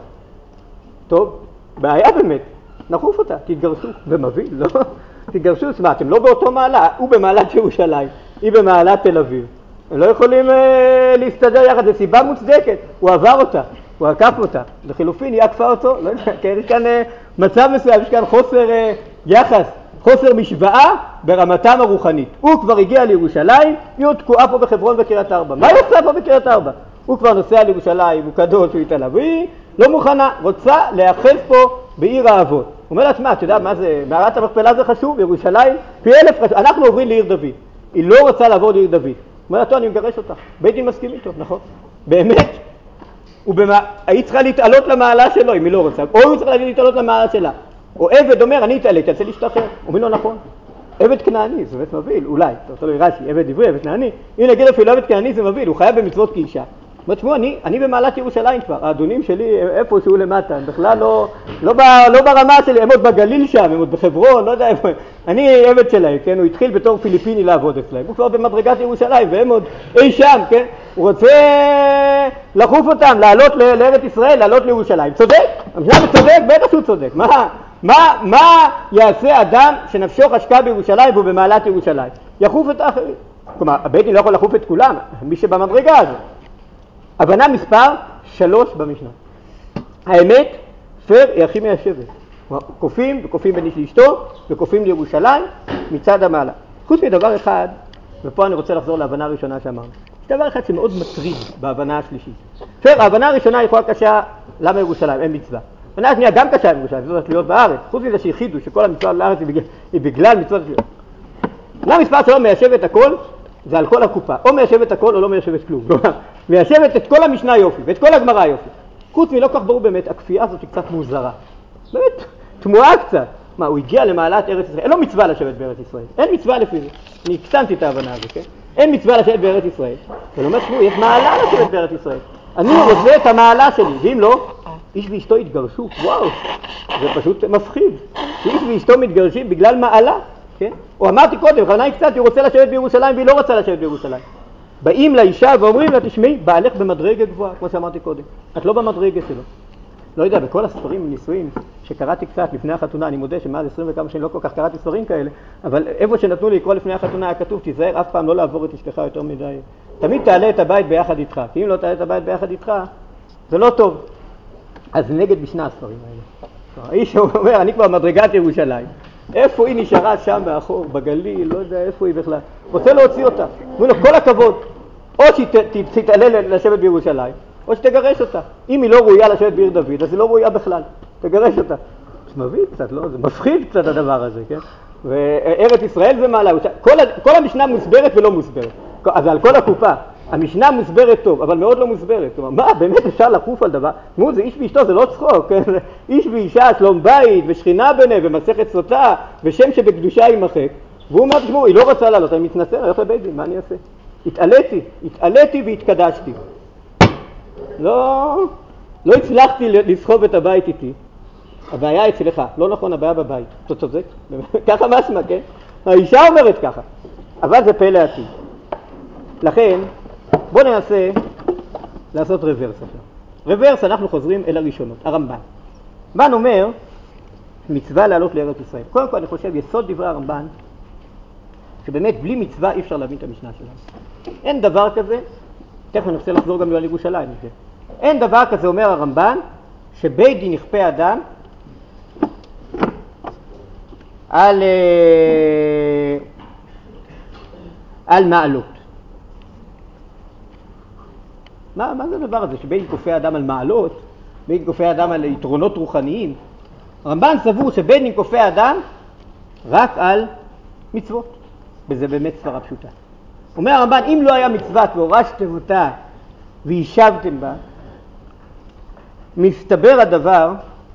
טוב, בעיה באמת. נחוף אותה, תתגרשו. ומביא, לא? תתגרשו, תשמע, אתם לא באותו מעלה. הוא במעלת ירושלים, היא במעלת תל אביב. הם לא יכולים אה, להסתדר יחד, זו סיבה מוצדקת. הוא עבר אותה, הוא עקף אותה. לחילופין, היא עקפה אותו. לא יודע, כן, יש כאן אה, מצב מסוים, יש כאן חוסר אה, יחס. חוסר משוואה ברמתם הרוחנית. הוא כבר הגיע לירושלים, היא עוד תקועה פה בחברון וקריית ארבע. מה היא עושה פה בקריית ארבע? הוא כבר נוסע לירושלים, הוא קדוש, הוא איתה לה, והיא לא מוכנה, רוצה להיאחז פה בעיר האבות. הוא אומר לה, תשמע, אתה יודע מה זה, מערת המכפלה זה חשוב, ירושלים, פי אלף חשוב, אנחנו עוברים לעיר דוד. היא לא רוצה לעבור לעיר דוד. הוא אומר לה, טוב, אני מגרש אותה. בית דין מסכים איתו, נכון? באמת, ובמה, היא צריכה להתעלות למעלה שלו, אם היא לא רוצה, או היא צריכה להתעלות למעלה שלה. או עבד אומר, אני אתעלה, תעשה להשתחרר. אומר לו, נכון. עבד כנעני, זה באמת מביא, אולי. אתה לא יראה לי, עבד עברי, עבד כנעני. אם נגיד אפילו עבד כנעני זה מביא, הוא חייב במצוות כאישה. אומר, תשמעו, אני, אני במעלת ירושלים כבר. האדונים שלי, איפה שהוא למטה, הם בכלל לא, לא, ב, לא ברמה שלי, הם עוד בגליל שם, הם עוד בחברון, לא יודע איפה. אני עבד שלהם, כן? הוא התחיל בתור פיליפיני לעבוד אצלהם. הוא כבר במדרגת ירושלים, והם עוד אי שם, כן? הוא רוצה לחוף אותם, לעלות לארץ ישראל, לעלות לירושלים. צודק? המשנה צודק, בטח שהוא צודק. מה? מה, מה יעשה אדם שנפשו חשקה בירושלים והוא במעלת ירושלים? יחוף את האחרים. כלומר, הבית דין לא יכול לחוף את כולם, מי שבמדרגה הזאת. הבנה מספר שלוש במשנה. האמת, פר היא הכי מיישבת. קופים, וקופים בין איש לאשתו, וקופים לירושלים מצד המעלה. חוץ מדבר אחד, ופה אני רוצה לחזור להבנה הראשונה שאמרנו. יש דבר אחד שמאוד מטריד בהבנה השלישית. פר, ההבנה הראשונה היא יכולה קשה, למה ירושלים? אין מצווה. ההבנה השנייה גם קשה ירושלים, זאת אומרת להיות בארץ. חוץ מזה שהחידו שכל המצווה לארץ היא בגלל, היא בגלל מצוות השליחות. למה מספר שלא מיישב את הכל? זה על כל הקופה. או מיישב את הכל או לא מיישב את כלום. מיישבת את כל המשנה יופי ואת כל הגמרא יופי. חוץ מלא כך ברור באמת, הכפייה הזאת היא קצת מוזרה. באמת, תמוהה קצת. מה, הוא הגיע למעלת ארץ ישראל? אין לו מצווה לשבת בארץ ישראל. אין מצווה לפי זה. אני הקטנתי את ההבנה הזאת, כן? אין מצווה לשבת בארץ ישראל. אבל אומר, תשמעו, יש מעלה לשבת בארץ ישראל. אני רוצה את המעלה שלי, ואם לא, איש ואשתו התגרשו. וואו, זה פשוט מפחיד. איש ואשתו מתגרשים בגלל מעלה, כן? או אמרתי קודם, בכוונה היא קצת, היא רוצה לשבת בירושלים והיא לא רוצה לשבת בירושלים. באים לאישה ואומרים לה, תשמעי, בעלך במדרגה גבוהה, כמו שאמרתי קודם. את לא במדרגה שלו. לא יודע, בכל הספרים וניסויים שקראתי קצת לפני החתונה, אני מודה שמאז עשרים וכמה שנים לא כל כך קראתי ספרים כאלה, אבל איפה שנתנו לי לקרוא לפני החתונה היה כתוב, תיזהר אף פעם לא לעבור את אשתך יותר מדי. תמיד תעלה את הבית ביחד איתך, כי אם לא תעלה את הבית ביחד איתך, זה לא טוב. אז נגד בשני הספרים האלה. האיש אומר, אני כבר מדרגת ירושלים. איפה היא נשארה שם מאחור, בגליל, לא יודע איפה היא בכלל. רוצה להוציא אותה. אומר לו, כל הכבוד. או שהיא תתעלה לשבת בירושלים, או שתגרש אותה. אם היא לא ראויה לשבת בעיר דוד, אז היא לא ראויה בכלל. תגרש אותה. זה מביא קצת, לא? זה מפחיד קצת הדבר הזה, כן? וארץ ישראל זה מעלה. כל, כל המשנה מוסברת ולא מוסברת. אז על כל הקופה. המשנה מוסברת טוב, אבל מאוד לא מוסברת. כלומר, מה, באמת אפשר לחוף על דבר? נו, זה איש ואשתו, זה לא צחוק, כן? איש ואישה, שלום בית, ושכינה ביניהם, ומסכת סוטה, ושם שבקדושה יימחק. והוא אומר, תשמעו, היא לא רוצה לעלות, אני מתנצל, אני הולך לבית דין, מה אני אעשה? התעליתי, התעליתי והתקדשתי. לא, לא הצלחתי לסחוב את הבית איתי. הבעיה אצלך, לא נכון, הבעיה בבית. אתה צודק? ככה משמע, כן? האישה אומרת ככה, אבל זה פלא עתיד. לכן, בואו ננסה לעשות רוורס עכשיו. רוורס, אנחנו חוזרים אל הראשונות, הרמב"ן. הרמב"ן אומר, מצווה לעלות לארץ ישראל. קודם כל אני חושב, יסוד דברי הרמב"ן, שבאמת בלי מצווה אי אפשר להבין את המשנה שלנו. אין דבר כזה, תכף אני רוצה לחזור גם על ירושלים. אין דבר כזה, אומר הרמב"ן, שבית דין יכפה אדם על, על מעלות. מה, מה זה הדבר הזה? שבית דין כופה אדם על מעלות, בית דין כופה אדם על יתרונות רוחניים. הרמב"ן סבור שבית דין כופה אדם רק על מצוות. וזה באמת סברה פשוטה. אומר הרמב"ן, אם לא היה מצוות והורשתם אותה וישבתם בה, מסתבר הדבר,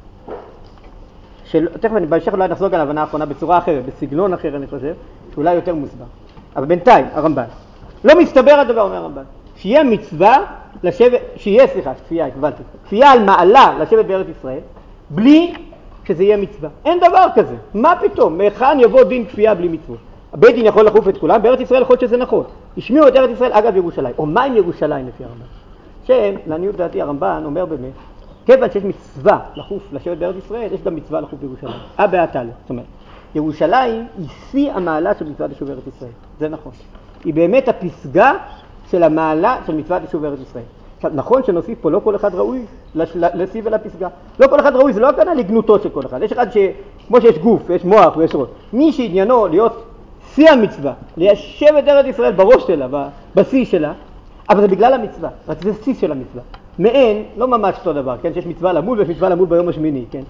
של... תכף אני בהמשך אולי נחזור על ההבנה האחרונה בצורה אחרת, בסגנון אחר אני חושב, שאולי יותר מוסבר. אבל בינתיים, הרמב"ן. לא מסתבר הדבר, אומר הרמב"ן, שיהיה מצווה לשבת, שיהיה, סליחה, כפייה, התבלתי, כפייה על מעלה לשבת בארץ ישראל, בלי שזה יהיה מצווה. אין דבר כזה. מה פתאום? מהיכן יבוא דין כפייה בלי מצוות? הבית דין יכול לחוף את כולם, בארץ ישראל יכול להיות שזה נכון. השמיעו את ארץ ישראל אגב ירושלים. או מה עם ירושלים לפי הרמב"ן? שם, לעניות דעתי הרמב"ן אומר באמת, כיוון שיש מצווה לחוף לשבת בארץ ישראל, יש גם מצווה לחוף בירושלים. אה בעתה לא. זאת אומרת, ירושלים היא שיא המעלה של מצוות יישוב ארץ ישראל. זה נכון. היא באמת הפסגה של המעלה של מצוות יישוב ארץ ישראל. עכשיו, נכון שנוסיף פה, לא כל אחד ראוי לשיא ולפסגה. לא כל אחד ראוי, זה לא הכוונה לגנותו של כל אחד. יש אחד שכמו שיש גוף, יש מוח ויש ראש. מי שעניינו להיות שיא המצווה, ליישב את ארץ ישראל בראש שלה, בשיא שלה, אבל זה בגלל המצווה, רק זה שיא של המצווה. מעין, לא ממש אותו דבר, כן? שיש מצווה למול ויש מצווה למול ביום השמיני, כן?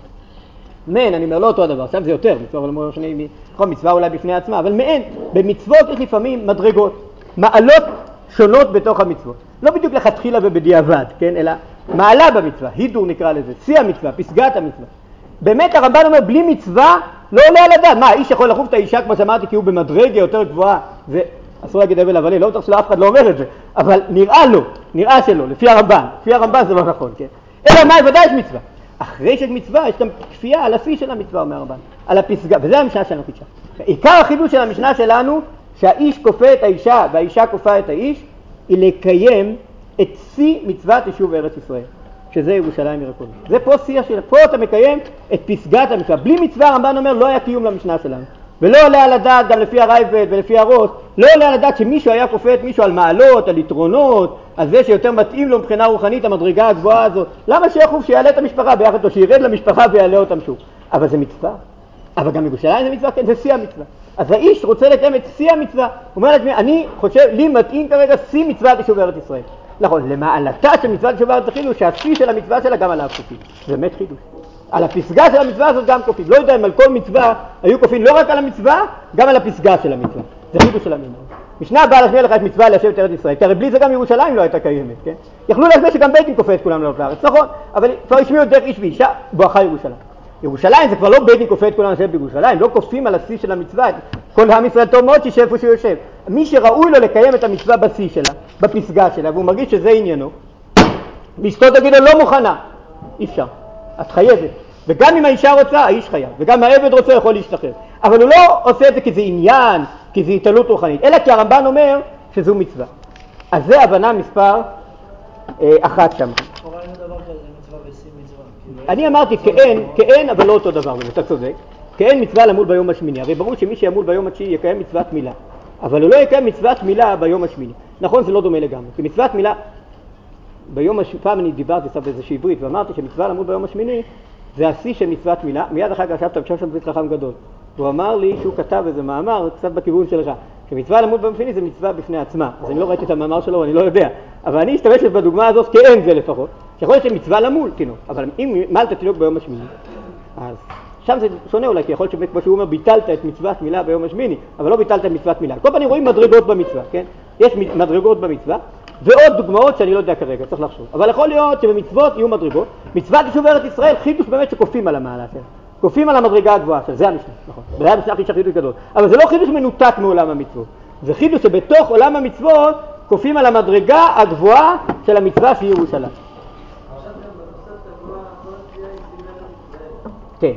מעין, אני אומר, לא אותו הדבר, עכשיו זה יותר, מצווה למול ביום השמיני, נכון, מצווה אולי בפני עצמה, אבל מעין, במצוות יש לפעמים מדרגות, מעלות שונות בתוך המצוות. לא בדיוק לכתחילה ובדיעבד, כן? אלא מעלה במצווה, הידור נקרא לזה, שיא המצווה, פסגת המצווה. באמת הרמב"ן אומר, בלי מצווה לא עולה על הדעת. מה, האיש יכול לחוף את האישה, כמו שאמרתי, כי הוא במדרגה יותר גבוהה, זה אסור להגיד אבל אבל, לא בטוח שלא אף אחד לא אומר את זה, אבל נראה לו, נראה שלא, לפי הרמב"ן, לפי הרמב"ן זה לא נכון, כן? אלא מה, ודאי יש מצווה. אחרי שיש מצווה, יש גם כפייה על השיא של המצווה, אומר הרמב"ן, על הפסגה, וזה המשנה שלנו חידשה. עיקר החידוש של המשנה שלנו, שהאיש כופה את האישה והאישה כופה את האיש, היא לקיים את שיא מצוות יישוב ארץ ישראל, שזה ירושלים ירקון. זה פה שיא של, פה אתה מקיים את פסגת המצווה. בלי מצווה הרמב"ן אומר לא היה קיום למשנה שלנו. ולא עולה על הדעת, גם לפי הרייבד ולפי הראש, לא עולה על הדעת שמישהו היה כופה את מישהו על מעלות, על יתרונות, על זה שיותר מתאים לו מבחינה רוחנית המדרגה הגבוהה הזאת. למה שיחוף שיעלה את המשפחה ביחד, או שירד למשפחה ויעלה אותם שוב? אבל זה מצווה. אבל גם ירושלים זה מצווה, כן, זה שיא המצווה. אז האיש רוצה לקיים את שיא המצווה. הוא אומר לעצמי, אני חושב, לי מתאים כרגע שיא מצוות יישוב ארץ ישראל. נכון, למעלתה של מצוות יישוב ארץ ישראל, שהשיא של המצווה שלה גם עליו כופים. זה באמת חידוש. על הפסגה של המצווה הזאת גם כופים. לא יודע אם על כל מצווה היו כופים לא רק על המצווה, גם על הפסגה של המצווה. זה חידוש של המימון. משנה הבאה להשמיע לך את מצווה ליישב את ארץ ישראל. כי הרי בלי זה גם ירושלים לא הייתה קיימת, כן? יכלו להשמיע שגם בית דין כופה את כולם לעלות לארץ, נכון? אבל כבר השמיעו דרך איש ואישה בואכה ירושלים. ירושלים זה כבר לא בית דין כופה את כולם לשבת בירושלים, לא כופים על השיא של המצווה. כל עם ישראל טוב מאוד שישב איפה שהוא יושב. מי שראוי לו לקיים את המצווה בשיא שלה, בפסגה שלה, והוא מרגיש שזה עניינו, ואשתו תגיד לו לא מוכנה, אי אפשר, את חייבת. וגם אם האישה רוצה, האיש חייב, וגם העבד רוצה יכול להשתחרר. אבל הוא לא עושה את זה כי זה עניין, כי זה התעלות רוחנית, אלא כי הרמב"ן אומר שזו מצווה. אז זה הבנה מספר אה, אחת שם. אני אמרתי כאין, כאין, אבל לא אותו דבר, אתה צודק. כאין מצווה למול ביום השמיני. הרי ברור שמי שימול ביום התשיעי יקיים מצוות מילה. אבל הוא לא יקיים מצוות מילה ביום השמיני. נכון, זה לא דומה לגמרי. כי מצוות מילה, ביום השמיני, פעם אני דיברתי קצת באיזושהי עברית, ואמרתי שמצווה למול ביום השמיני, זה השיא של מצוות מילה. מיד אחר כך ישבתי שם בית חכם גדול. הוא אמר לי שהוא כתב איזה מאמר, קצת בכיוון שלך. שמצווה למול ביום השמיני זה מצווה בפני עצמה. אז אני לא ראיתי את המאמר שלו, אני לא יודע. אבל אני אשתמשת בדוגמה הזאת כאין זה לפחות. שיכול להיות שמצווה למול תינוק. אבל אם מלת תינוק ביום השמיני, אז שם זה שונה אולי, כי יכול להיות שבאמת, כמו שהוא אומר, ביטלת את מצוות מילה ביום השמיני, אבל לא ביטלת את מצוות מילה. כל פעם רואים מדרגות במצווה, כן? יש מדרגות במצווה, ועוד דוגמאות שאני לא יודע כרגע, צריך לחשוב. אבל יכול להיות שבמצוות יהיו מדרגות. מצוות יישוב ארץ ישראל, חידוש באמת שכופים על המעלה שלה. כופים על המדרגה הגבוהה שלה, זה המשנה, נכון. זה המשנה הכי חידוש גדול. אבל זה לא חידוש מנותק מעולם המצוות. זה חידוש שבתוך עולם המצוות כופים על המדרגה הגבוהה של המצווה שהיא ירושלים. כן.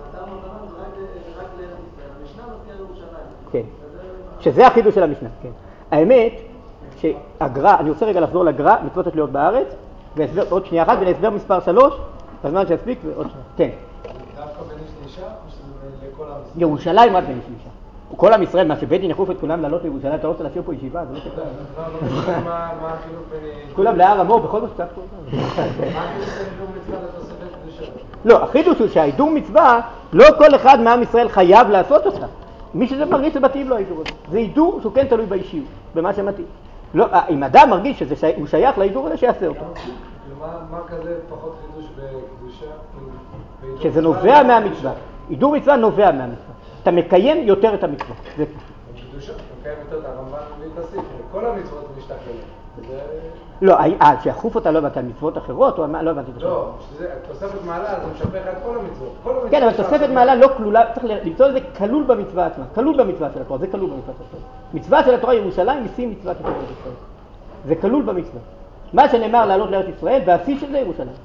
כן. שזה החידוש של המשנה, כן. האמת שהגר"א, אני רוצה רגע לחזור לגר"א, מצוות התלויות בארץ, והסבר עוד שנייה אחת, ולהסבר מספר שלוש, בזמן שיספיק, ועוד שנייה. כן. דווקא בין איש לאישה, או שזה לכל עם ישראל? ירושלים רק בין איש לאישה. כל עם ישראל, מה שבית דין יחוף את כולם לעלות לירושלים, אתה לא רוצה להשאיר פה ישיבה, זה לא כדאי. מה החילוק בין... כולם להר המור, בכל זאת קצת פה. מה החילוק בין הידור מצווה לתוספת קדושה? לא, החידוש הוא שההידור מצווה, לא כל אחד מעם ישראל חייב לעשות אותה. מי שזה מרגיש שמתאים לו ההידור הזה. זה הידור שהוא כן תלוי באישיות, במה שמתאים. לא, אם אדם מרגיש שהוא שייך להידור הזה, שיעשה אותו. מה כזה פחות חידוש בקדושה? שזה נובע מהמצווה. הידור מצווה נובע מהמצווה. אתה מקיים יותר את המצווה. זה קדושה, אתה מקיים יותר את הרמב"ן מביא את הסיפור. כל המצוות משתכללות. לא, שיחוף אותה לא הבנת על מצוות אחרות, או לא הבנתי את זה. לא, תוספת מעלה, זה משפך את כל המצוות. כן, אבל תוספת מעלה לא כלולה, צריך למצוא את זה כלול במצווה עצמה, כלול במצווה של התורה, זה כלול במצווה של התורה. מצווה של התורה ירושלים היא שיא מצוות ישראל. זה כלול במצווה. מה שנאמר לעלות לארץ ישראל, והשיא של זה ירושלים.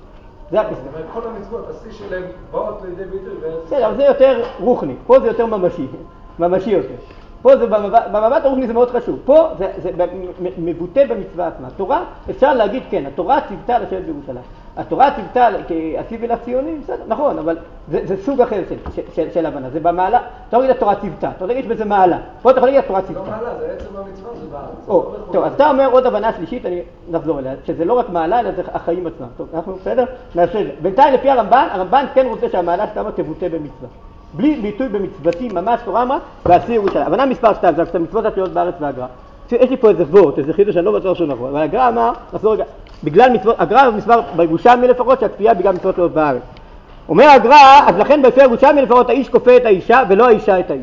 זה הפסקה. זאת אומרת, כל המצוות, השיא שלהם באות לידי ביטוי בארץ ישראל. בסדר, אבל זה יותר רוחני, פה זה יותר ממשי, ממשי יותר. פה זה במבט הרוחני זה מאוד חשוב, פה זה, זה מבוטא במצווה עצמה. התורה, אפשר להגיד כן, התורה ציוותה לשבת בירושלים. התורה ציוותה כעשיבי לך ציונים, בסדר, נכון, אבל זה, זה סוג אחר של, של, של, של הבנה, זה במעלה, אתה לא תגיד התורה ציוותה, אתה לא תגיד בזה מעלה, פה אתה יכול להגיד התורה ציוותה. לא מעלה, זה עצם המצווה, זה בארץ. או, טוב, אז אתה אומר עוד הבנה שלישית, אני נחזור אליה, שזה לא רק מעלה, אלא זה החיים עצמם. טוב, אנחנו בסדר? נעשה את זה. בינתיים לפי הרמב"ן, הרמב"ן כן רוצה שהמעלה שתמה תבוטא במצווה. בלי ביטוי במצוותים, ממש תורה אמרה, ועשי ירושלים. הבנה מספר שתיים, זה המצוות התלויות בארץ והגר"א. יש לי פה איזה וורט, איזה חידוש, אני לא בטוח שהוא נכון, אבל הגר"א אמר, נחזור רגע, בגלל מצוות, הגר"א מספר בירושלמי לפחות, שהכפייה בגלל מצוות תלויות בארץ. אומר הגר"א, אז לכן בפי הירושלמי לפחות האיש כופה את האישה ולא האישה את האיש.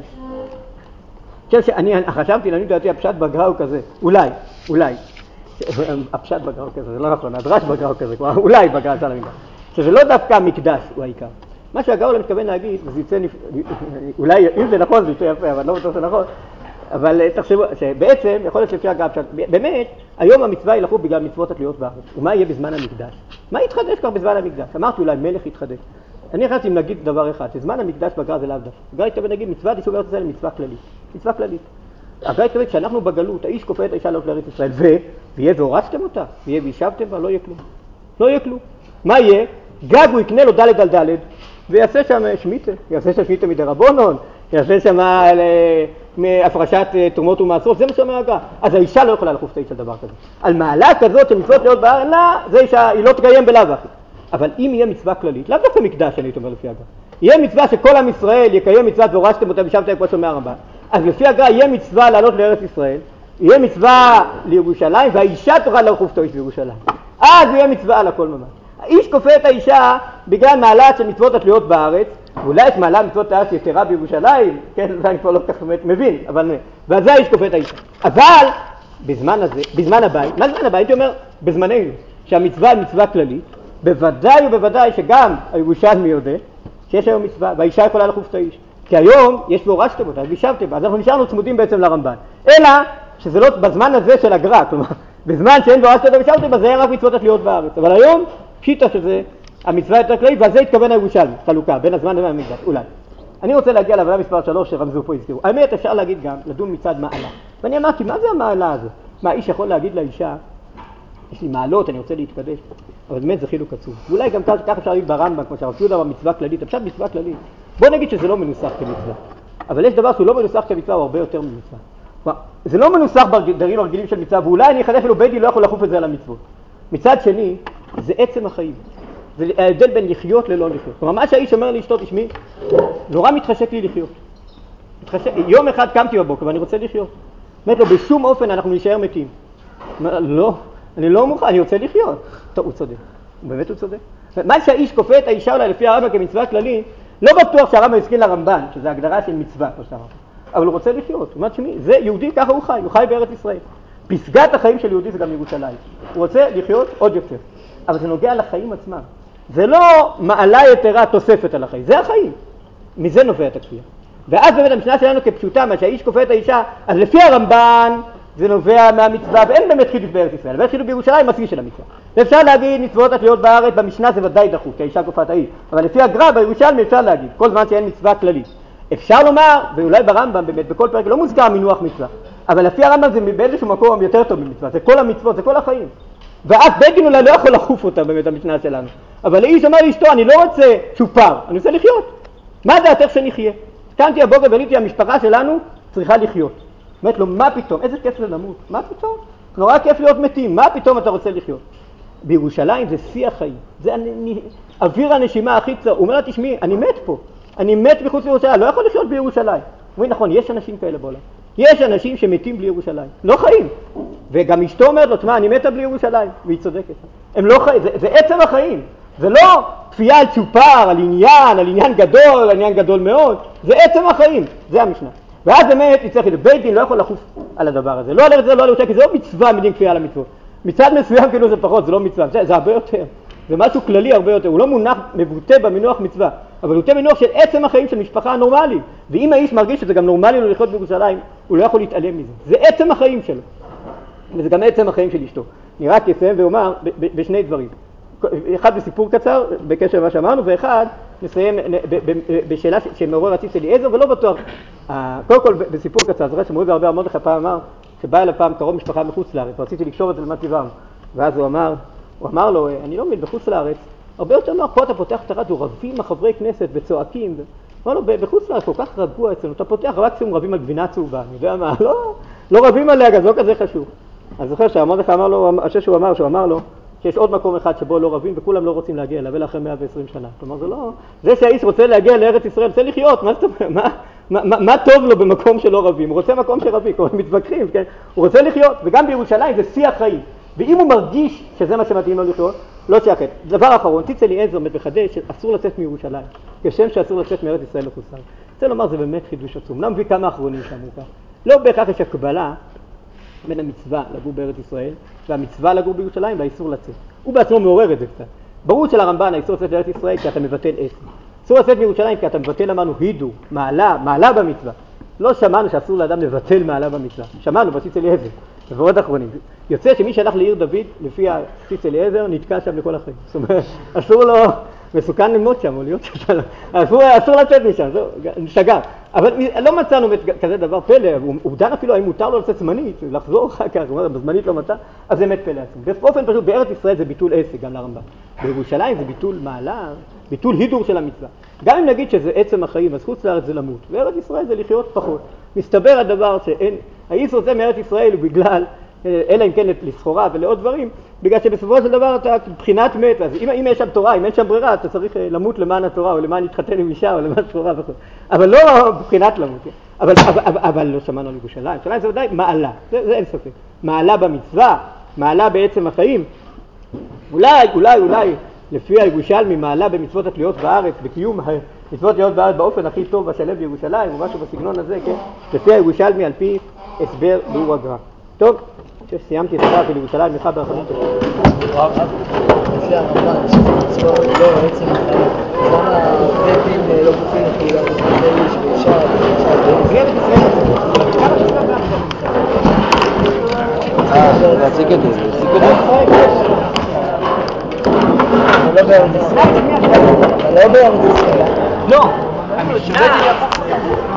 אני חשבתי, אני דעתי, הפשט בגר"א הוא כזה, אולי, אולי, הפשט בגר"א הוא כזה, זה לא נכון, הדרש בגר"א הוא כזה, אולי בגר"א של המקדש, שזה לא דווקא המקדש הוא העיקר. מה שהגאון לא מתכוון להגיד, וזה יצא, אולי אם זה נכון זה יצא יפה, אבל לא בטוח שזה נכון, אבל תחשבו, שבעצם יכול להיות לפי הגר"א, באמת, היום המצווה ילכו בגלל מצוות התלויות בארץ, ומה יהיה בזמן המקדש? מה יתחדש כבר בזמן המקדש? אמרתי אולי מלך יתחדש. אני החלטתי אם נגיד דבר אחד, שזמן המקדש בגר"א זה לאו דווקא. הגר"א התכוון להגיד מצוות יישוב ארץ ישראל מצווה כללית, מצווה כללית. הגר"א התכוון שאנחנו בגלות, האיש כופה את האישה לעלות לארץ ישראל, ו... ויהיה והורשתם אותה, ויהיה וישבתם בה, לא יהיה כלום. לא יהיה כלום. מה יהיה? גג הוא יקנה לו דלת על דלת, ויעשה שם שמיטה, יעשה שם שמיטה מדרבנן, יעשה שם הפרשת תרומות ומעשרות, זה מה שאומר הגר"א. אז האישה לא יכולה לחוף את האיש על דבר כזה. על מעלה כזאת של מצוות להיות בארץ, לא, זה אישה, היא לא תקיים בלאו הכי. אבל אם יהיה מצווה כללית, לאו דווקא מקדש, אני אומר לפי הגר"א, יהיה מצווה שכל עם ישראל יקיים מצוות והורשתם אותה וישבתם כמו שאומר הרמב"ן, אז לפי הגר"א יהיה מצווה לעלות לארץ ישראל, יהיה מצווה לירושלים, והאישה תוכל לחוף את האיש בירושלים. אז יהיה מצווה על הכל ממש. האיש כופה את האישה בגלל מעלה של מצוות התלויות בארץ, ואולי את מעלה מצוות הארץ יתרה בירושלים, כן, זה אני כבר לא כך מבין, אבל ועל זה האיש כופה את האישה. אבל בזמן הזה, בזמן הבית, מה זמן הבית? הייתי אומר, בזמננו, שהמצווה היא מצווה כללית, בוודאי ובוודאי שגם הירושלמי יודע שיש היום מצווה, והאישה יכולה לחוף את האיש. כי היום יש והורשתם אותה, וישבתם בה, אז אנחנו נשארנו צמודים בעצם לרמב"ן. אלא שזה לא בזמן הזה של הגר"א, כלומר, בזמן שאין והורשתם אותה וישבתם בה, זה היה רק מצוות התלויות בארץ. אבל היום, פשיטה שזה המצווה יותר כללית, ועל זה התכוון הירושלמי, חלוקה, בין הזמן לבין המקדש, אולי. אני רוצה להגיע להבנה מספר שלוש שרמזו פה הזכירו. האמת, אפשר להגיד גם, לדון מצד מעלה. ואני אמרתי, מה זה המעלה הזו? מה, האיש יכול להגיד לאישה, יש לי מעלות, אני רוצה להתקדש, אבל באמת זה חילוק עצוב. ואולי גם כך אפשר להגיד ברמב"ם, כמו שהרב יהודה במצווה כללית, אפשר מצווה כללית. בוא נגיד שזה לא מנוסח כמצווה, אבל יש דבר שהוא לא מנוסח כמצווה, הוא הרבה יותר ממצווה. זה לא מנוסח בדברים הרגילים של מצווה, ואולי אני אחדש אפילו בית דין לא יכול לחוף את זה על המצוות. מצד שני, זה עצם החיים. זה ההבדל בין לחיות ללא לחיות. כלומר, מה שהאיש אומר לאשתו, תשמעי, נורא מתחשק לי לחיות. מתחשק, יום אחד קמתי בבוקר ואני רוצה לחיות. אומרת לו, בשום אופן אנחנו נשאר מתים. לא, אני לא מוכן, אני רוצה לחיות. טוב, הוא צודק. באמת הוא צודק. מה שהאיש כופה את האישה אולי לפי הרמב"ם כמצווה כללית, לא בטוח שהרמב"ם הסכים לרמב"ן, שזה הגדרה של מצווה, כמו שאמרת. אבל הוא רוצה לחיות. הוא אומר, תשמעי, זה יהודי, ככה הוא חי, הוא חי בארץ ישראל. פסגת החיים של יהודי זה גם ירושלים. הוא רוצה לחיות עוד יותר. אבל זה נוגע לחיים עצמם. זה לא מעלה יתרה תוספת על החיים, זה החיים. מזה נובע את הכפייה. ואז באמת המשנה שלנו כפשוטה, מה שהאיש כופה את האישה, אז לפי הרמב"ן זה נובע מהמצווה, ואין באמת חידוש בארץ ישראל, ואין חידוש בירושלים מסגי של המצווה. ואפשר להגיד מצוות התלויות בארץ, במשנה זה ודאי דחוף, כי האישה כופה את האיש. אבל לפי הגר"א בירושלמי אפשר להגיד, כל זמן שאין מצווה כללית. אפשר לומר, ואולי ברמב"ם באמת, בכל פרק לא מוזכר מינוח מצווה, אבל לפי הרמב"ם זה באיזשהו מקום יותר טוב ממצווה, זה כל המצוות, זה כל החיים. ואז בית דין אולי לא יכול לחוף אותה באמת המשנה שלנו. אבל האיש אומר לאשתו, אני לא רוצה צ'ופר, אני רוצה לחיות. מה דעתך שנחיה? קמתי הבוקר וראיתי, המשפחה שלנו צריכה לחיות. אומרת לו, מה פתאום? איזה כיף זה למות? מה פתאום? נורא כיף להיות מתים, מה פתאום אתה רוצה לחיות? בירושלים זה שיא החיים, זה אוויר הנשימה הכי צר. הוא אומר לה, תשמעי, אני מת פה, אני מת מחוץ לירושלים, לא יכול לחיות בירושלים. אומרים, נכון, יש אנשים כאלה בעולם. יש אנשים שמתים בלי ירושלים, לא חיים. וגם אשתו אומרת לו, תשמע, אני מתה בלי ירושלים, והיא צודקת. הם לא חיים, זה, זה עצם החיים. זה לא כפייה על צ'ופר, על עניין, על עניין גדול, על עניין גדול מאוד. זה עצם החיים, זה המשנה. ואז באמת יצטרך, בית דין לא יכול לחוף על הדבר הזה. לא על זה, לא על ירושלים, כי זה לא מצווה מדין כפייה על המצוות. מצד מסוים כאילו זה פחות, זה לא מצווה, זה, זה הרבה יותר. זה משהו כללי הרבה יותר. הוא לא מונח מבוטא במינוח מצווה, אבל הוא מבוטא במינוח של עצם החיים של משפחה הנורמלית. ואם האיש מרגיש שזה גם נורמלי לו לחיות בירושלים, הוא לא יכול להתעלם מזה. זה עצם החיים שלו. וזה גם עצם החיים של אשתו. אני רק אסיים ואומר ב- ב- בשני דברים. אחד בסיפור קצר בקשר למה שאמרנו, ואחד נסיים בשאלה שמעורר הציץ אליעזר, ולא בטוח. קודם כל בסיפור קצר, זוכר שמורי והרבה מרדכי פעם אמר, שבא אליו פעם קרוב משפחה מחוץ לארץ, ורציתי לקשור את זה למה דיברנו. ואז הוא אמר, הוא אמר לו, אני לא מבין, בחוץ לארץ, הרבה יותר נוח, פה אתה פותח את הרדיו, רבים החברי כנסת וצועקים, אמר לו, בחוץ לארץ כל כך רגוע אצלנו, אתה פותח, רק סיום רבים על גבינה צהובה, אני יודע מה, לא, לא רבים עליה, אז לא כזה חשוב. אז זוכר שהמרדכי אמר לו, השש שהוא אמר, שהוא אמר לו, שיש עוד מקום אחד שבו לא רבים וכולם לא רוצים להגיע אליו, אלא אחרי מאה ועשרים שנה. כלומר, זה לא, זה שהאיש רוצה להגיע לארץ ישראל, רוצה לחיות, מה, מה, מה, מה, מה טוב לו במקום שלא רבים? הוא רוצה מקום שרבים, כלומר, מתווכחים, כן? הוא רוצה לחיות, וגם בירושלים זה שיא החיים. ואם הוא מרגיש שזה מה שמתאים לו לחיות, לא שייכת. דבר אחרון, ציץ אליעזר מת וחדש שאסור לצאת מירושלים, כשם שאסור לצאת מארץ ישראל לחוץ לארץ. רוצה לומר, זה באמת חידוש עצום. לא מביא כמה אחרונים שאמרו כך. לא בהכרח יש הקבלה בין המצווה לגור בארץ ישראל והמצווה לגור בירושלים והאיסור לצאת. הוא בעצמו מעורר את זה קצת. ברור שלרמב"ן האיסור לצאת לארץ ישראל כי אתה מבטל עשר. אסור לצאת מירושלים כי אתה מבטל אמרנו הידור, מעלה, מעלה במצווה. לא שמענו שאסור לאדם לבטל מעלה במצווה. שמענו בציץ אליעזר. ועוד אחרונים. יוצא שמי שהלך לעיר דוד לפי הציץ אליעזר נתקע שם לכל החיים. זאת אומרת, אסור לו, מסוכן ללמוד שם או להיות שם. אסור, אסור לצאת משם, זהו, נשגע. אבל לא מצאנו כזה דבר פלא, הוא דן אפילו האם מותר לו לצאת זמנית, לחזור אחר כך, הוא אומר, בזמנית לא מצא, אז זה מת פלא עצום. באופן פשוט, בארץ ישראל זה ביטול עסק, גם לרמב"ן. בירושלים זה ביטול מעלה, ביטול הידור של המצווה. גם אם נגיד שזה עצם החיים, אז חוץ לארץ זה למות, וארץ ישראל זה לחיות פחות. מסתבר הדבר שאין, האיסור זה מארץ ישראל הוא בגלל, אלא אם כן לסחורה ולעוד דברים, בגלל שבסופו של דבר אתה בחינת מת, אז אם, אם יש שם תורה, אם אין שם ברירה, אתה צריך למות למען התורה, או למען להתחתן עם אישה, או למען סחורה וכו'. אבל לא בחינת למות, אבל, אבל, אבל, אבל לא שמענו על ירושלים. ירושלים זה ודאי מעלה, זה, זה אין ספק. מעלה במצווה, מעלה בעצם החיים. אולי, אולי, אולי, לפי הירושלמי, מעלה במצוות התלויות בארץ, בקיום מצוות התלויות בארץ באופן הכי טוב והשלב בירושלים, או משהו בסגנון הזה, כן? לפי הירושלמי על פי הסבר ביאור הגר"א. טוב, שסיימתי את הדף לירושלים, לך ברחמים טובים. לפי הרמב"ן, שזה מצוות לא עצם החיים. למה בית דין לא גופים לפעולה, בזמן איש ואישה ואישה? זה ארץ ישראל עצמו. כמה מצוות בארץ? אה, להציג את זה, להציג את זה. אבל לא בארץ ישראל. אבל לא בארץ ישראל. לא, המשנה